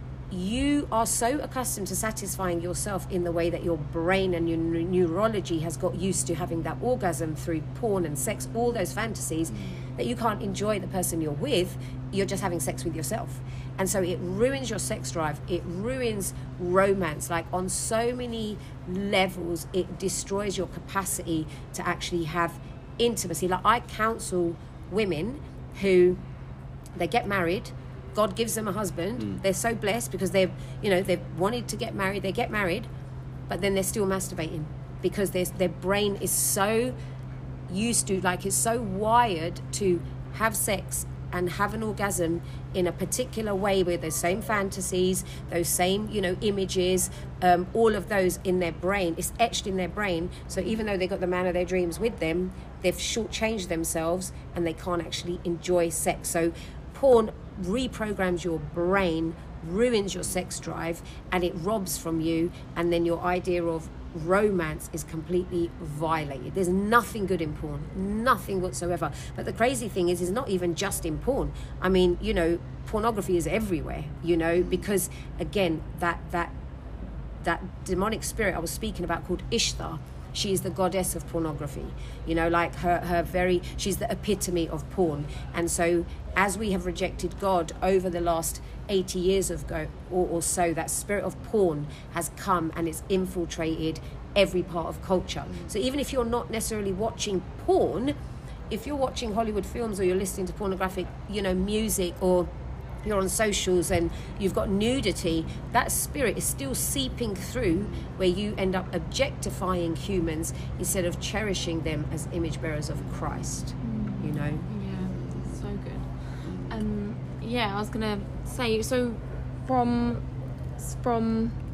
you are so accustomed to satisfying yourself in the way that your brain and your neurology has got used to having that orgasm through porn and sex, all those fantasies, that you can't enjoy the person you're with. You're just having sex with yourself. And so it ruins your sex drive. It ruins romance. Like, on so many levels, it destroys your capacity to actually have intimacy. Like, I counsel women who, they get married, God gives them a husband. Mm. They're so blessed because they've, you know, they've wanted to get married. They get married, but then they're still masturbating because their brain is so used to, like, it's so wired to have sex and have an orgasm in a particular way with those same fantasies, those same, you know, images, um, all of those in their brain. It's etched in their brain. So even though they got the man of their dreams with them, they've shortchanged themselves and they can't actually enjoy sex. So porn reprograms your brain, ruins your sex drive, and it robs from you, and then your idea of romance is completely violated. There's nothing good in porn, nothing whatsoever. But the crazy thing is, it's not even just in porn. I mean, you know, pornography is everywhere, you know, because again, that that that demonic spirit I was speaking about called Ishtar, she is the goddess of pornography, you know, like her, her very, she's the epitome of porn. And so as we have rejected God over the last eighty years ago or, or so, that spirit of porn has come and it's infiltrated every part of culture. So even if you're not necessarily watching porn, if you're watching Hollywood films or you're listening to pornographic, you know, music, or you're on socials and you've got nudity, that spirit is still seeping through, where you end up objectifying humans instead of cherishing them as image bearers of Christ, mm. you know? Yeah, so good. Um, yeah, I was going to say, so from, from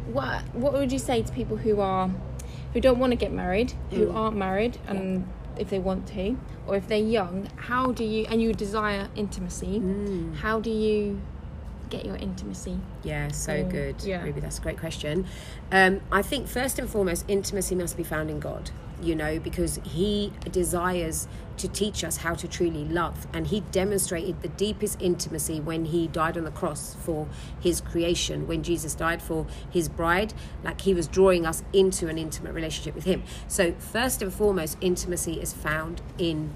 what what would you say to people who are who don't want to get married, who Mm. aren't married, and if they want to, or if they're young, how do you, and you desire intimacy, Mm. how do you get your intimacy? Yeah, so Mm, good. yeah. Ruby, that's a great question. Um, I think first and foremost, intimacy must be found in God, you know, because he desires to teach us how to truly love. And he demonstrated the deepest intimacy when he died on the cross for his creation. When Jesus died for his bride, like he was drawing us into an intimate relationship with him. So first and foremost, intimacy is found in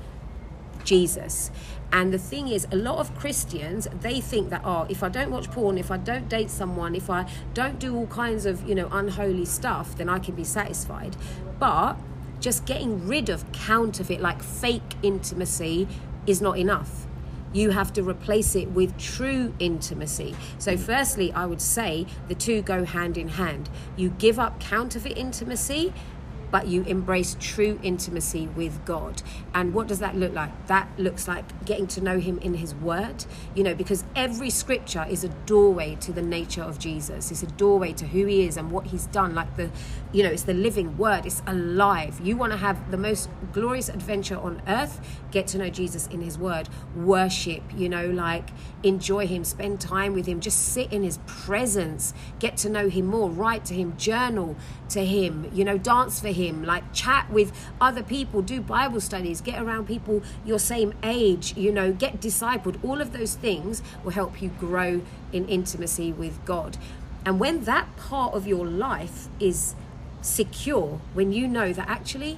Jesus. And the thing is, a lot of Christians, they think that, oh, if I don't watch porn, if I don't date someone, if I don't do all kinds of, you know, unholy stuff, then I can be satisfied. But just getting rid of counterfeit, like fake intimacy, is not enough. You have to replace it with true intimacy. So firstly, I would say the two go hand in hand. You give up counterfeit intimacy, but you embrace true intimacy with God. And what does that look like? That looks like getting to know him in his word, you know, because every scripture is a doorway to the nature of Jesus. It's a doorway to who he is and what he's done. Like the, you know, it's the living word. It's alive. You want to have the most glorious adventure on earth, get to know Jesus in his word, worship, you know, like enjoy him, spend time with him, just sit in his presence, get to know him more, write to him, journal to him, you know, dance for him, like chat with other people, do Bible studies, get around people your same age, you know, get discipled. All of those things will help you grow in intimacy with God. And when that part of your life is secure, when you know that actually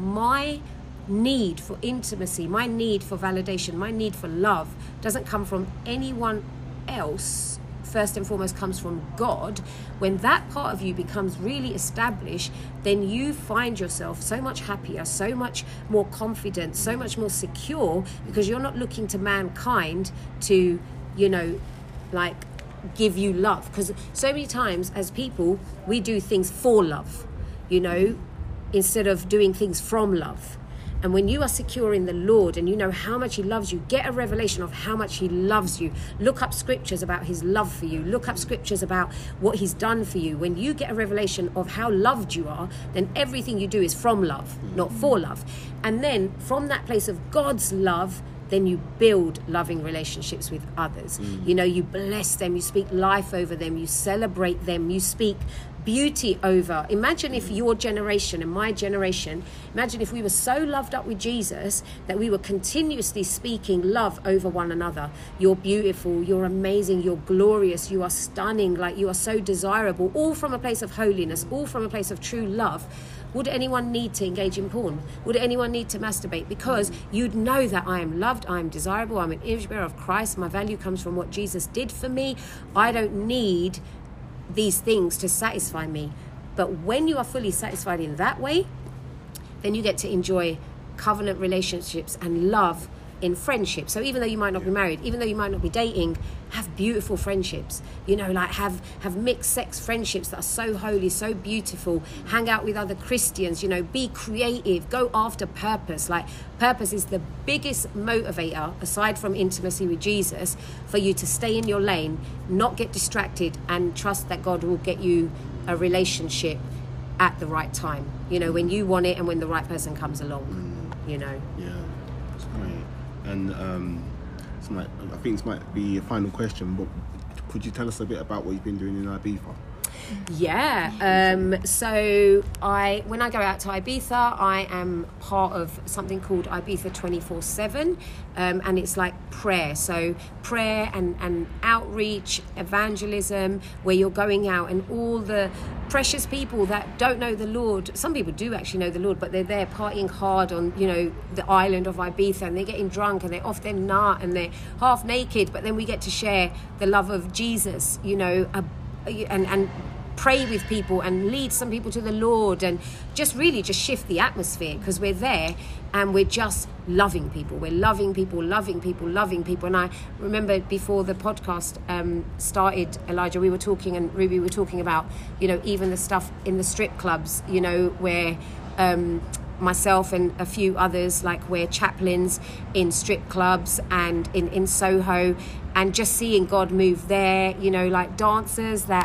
my need for intimacy, my need for validation, my need for love doesn't come from anyone else, first and foremost comes from God, when that part of you becomes really established, then you find yourself so much happier, so much more confident, so much more secure, because you're not looking to mankind to, you know, like give you love. Because so many times as people, we do things for love, you know, instead of doing things from love. And when you are secure in the Lord and you know how much he loves you, get a revelation of how much he loves you. Look up scriptures about his love for you. Look up scriptures about what he's done for you. When you get a revelation of how loved you are, then everything you do is from love, not for love. And then from that place of God's love, then you build loving relationships with others. Mm. You know, you bless them, you speak life over them, you celebrate them, you speak beauty over. Imagine if your generation and my generation, imagine if we were so loved up with Jesus that we were continuously speaking love over one another. You're beautiful, you're amazing, you're glorious, you are stunning, like you are so desirable, all from a place of holiness, all from a place of true love. Would anyone need to engage in porn? Would anyone need to masturbate? Because you'd know that I am loved, I am desirable, I'm an image bearer of Christ, my value comes from what Jesus did for me. I don't need these things to satisfy me. But when you are fully satisfied in that way, then you get to enjoy covenant relationships and love in friendship. So even though you might not be married, even though you might not be dating, have beautiful friendships, you know, like have have mixed sex friendships that are so holy, so beautiful. Hang out with other Christians, you know, be creative, go after purpose. Like purpose is the biggest motivator aside from intimacy with Jesus for you to stay in your lane, not get distracted, and trust that God will get you a relationship at the right time, you know, when you want it and when the right person comes along, you know. Yeah, that's great. And um, this might, I think this might be a final question, but could you tell us a bit about what you've been doing in Ibiza? Yeah, um, so I when I go out to Ibiza, I am part of something called Ibiza twenty-four seven, um, and it's like prayer. So prayer and, and outreach, evangelism, where you're going out and all the precious people that don't know the Lord, some people do actually know the Lord, but they're there partying hard on, you know, the island of Ibiza, and they're getting drunk and they're off their nut and they're half naked, but then we get to share the love of Jesus, you know, a, and and pray with people and lead some people to the Lord and just really just shift the atmosphere, because we're there and we're just loving people. We're loving people, loving people, loving people. And I remember before the podcast um, started, Elijah, we were talking, and Ruby, we were talking about, you know, even the stuff in the strip clubs, you know, where um, myself and a few others, like we're chaplains in strip clubs and in, in Soho, and just seeing God move there, you know, like dancers that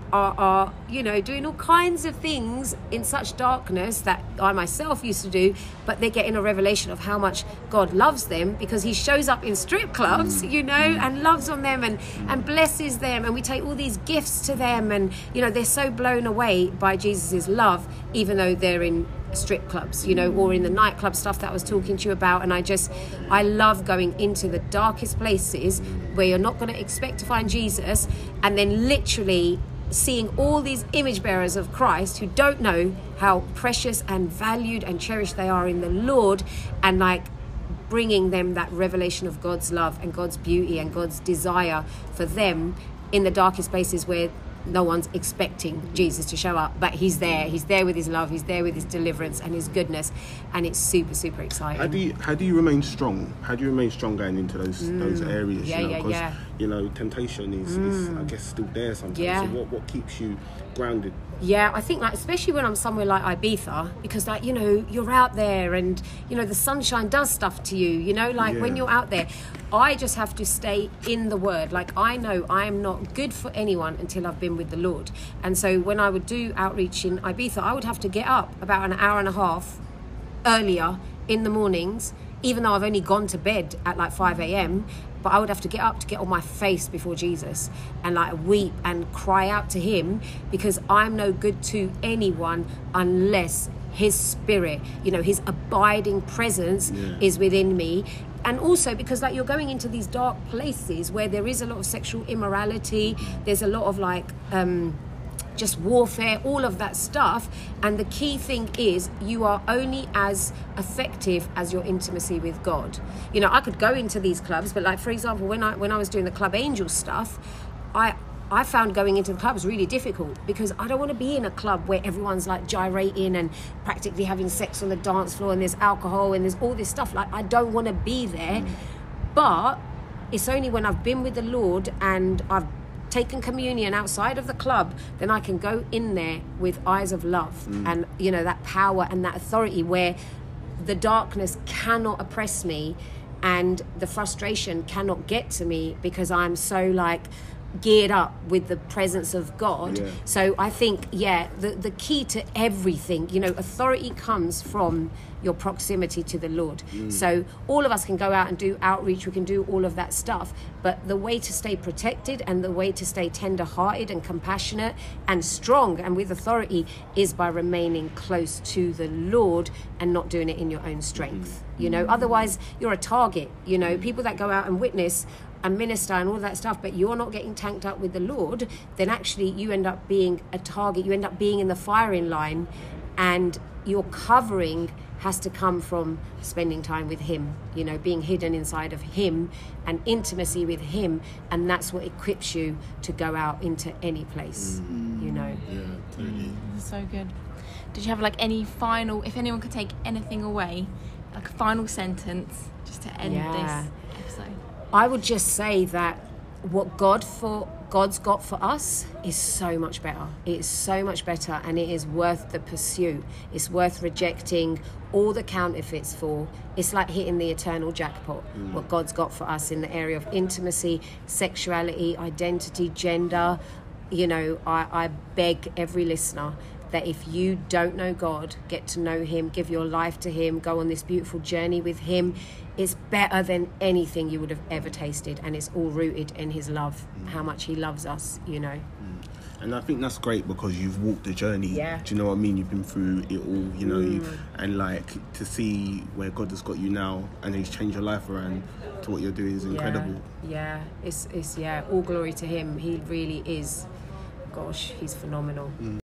are, are, you know, doing all kinds of things in such darkness that I myself used to do, but they're getting a revelation of how much God loves them, because he shows up in strip clubs, you know, and loves on them and, and blesses them, and we take all these gifts to them, and, you know, they're so blown away by Jesus's love, even though they're in strip clubs, you know, or in the nightclub stuff that I was talking to you about. And I just, I love going into the darkest places where you're not going to expect to find Jesus, and then literally seeing all these image bearers of Christ who don't know how precious and valued and cherished they are in the Lord, and like bringing them that revelation of God's love and God's beauty and God's desire for them in the darkest places where no one's expecting Jesus to show up, but he's there. He's there with his love. He's there with his deliverance and his goodness, and it's super, super exciting. How do you how do you remain strong? How do you remain strong going into those mm. those areas? Yeah, you know, yeah, 'cause, yeah. you know, temptation is, mm. is, I guess, still there sometimes. Yeah. So what what keeps you grounded? Yeah, I think like especially when I'm somewhere like Ibiza, because like, you know, you're out there and, you know, the sunshine does stuff to you, you know, like yeah. when you're out there, I just have to stay in the word. Like I know I am not good for anyone until I've been with the Lord. And so when I would do outreach in Ibiza, I would have to get up about an hour and a half earlier in the mornings, even though I've only gone to bed at like five a.m, but I would have to get up to get on my face before Jesus and like weep and cry out to him, because I'm no good to anyone unless his spirit, you know, his abiding presence yeah. is within me. And also because like you're going into these dark places where there is a lot of sexual immorality, there's a lot of like um just warfare, all of that stuff. And the key thing is you are only as effective as your intimacy with God. You know, I could go into these clubs, but like, for example, when I when I was doing the Club Angel stuff, I I found going into the clubs really difficult, because I don't want to be in a club where everyone's like gyrating and practically having sex on the dance floor and there's alcohol and there's all this stuff. Like, I don't want to be there. Mm. But it's only when I've been with the Lord and I've taken communion outside of the club, then I can go in there with eyes of love mm. and, you know, that power and that authority where the darkness cannot oppress me and the frustration cannot get to me, because I'm so like geared up with the presence of God. Yeah. So I think, yeah, the, the key to everything, you know, authority comes from your proximity to the Lord. Mm. So all of us can go out and do outreach, we can do all of that stuff, but the way to stay protected and the way to stay tender-hearted and compassionate and strong and with authority is by remaining close to the Lord and not doing it in your own strength. Mm. You know, otherwise you're a target. You know, people that go out and witness and minister and all that stuff, but you're not getting tanked up with the Lord, then actually you end up being a target. You end up being in the firing line, and your covering has to come from spending time with him, you know, being hidden inside of him and intimacy with him, and that's what equips you to go out into any place. Mm. You know. Yeah, totally. Mm, so good. Did you have like any final, if anyone could take anything away, like a final sentence just to end yeah. this episode? I would just say that what God for God's got for us is so much better. It is so much better, and it is worth the pursuit. It's worth rejecting all the counterfeits for. It's like hitting the eternal jackpot. Mm. What God's got for us in the area of intimacy, sexuality, identity, gender. You know, I, I beg every listener that if you don't know God, get to know him, give your life to him, go on this beautiful journey with him. It's better than anything you would have ever tasted, and it's all rooted in his love, mm. how much he loves us, you know. Mm. And I think that's great because you've walked the journey. Yeah. Do you know what I mean? You've been through it all, you know, mm. you, and like to see where God has got you now and he's changed your life around to what you're doing is incredible. Yeah, yeah. It's, it's yeah, all glory to him. He really is, gosh, he's phenomenal. Mm.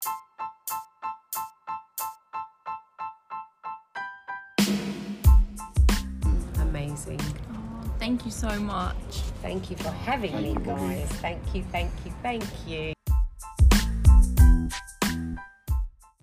Amazing. Oh, thank you so much. Thank you for having thank me, you, guys. Thank you, thank you, thank you.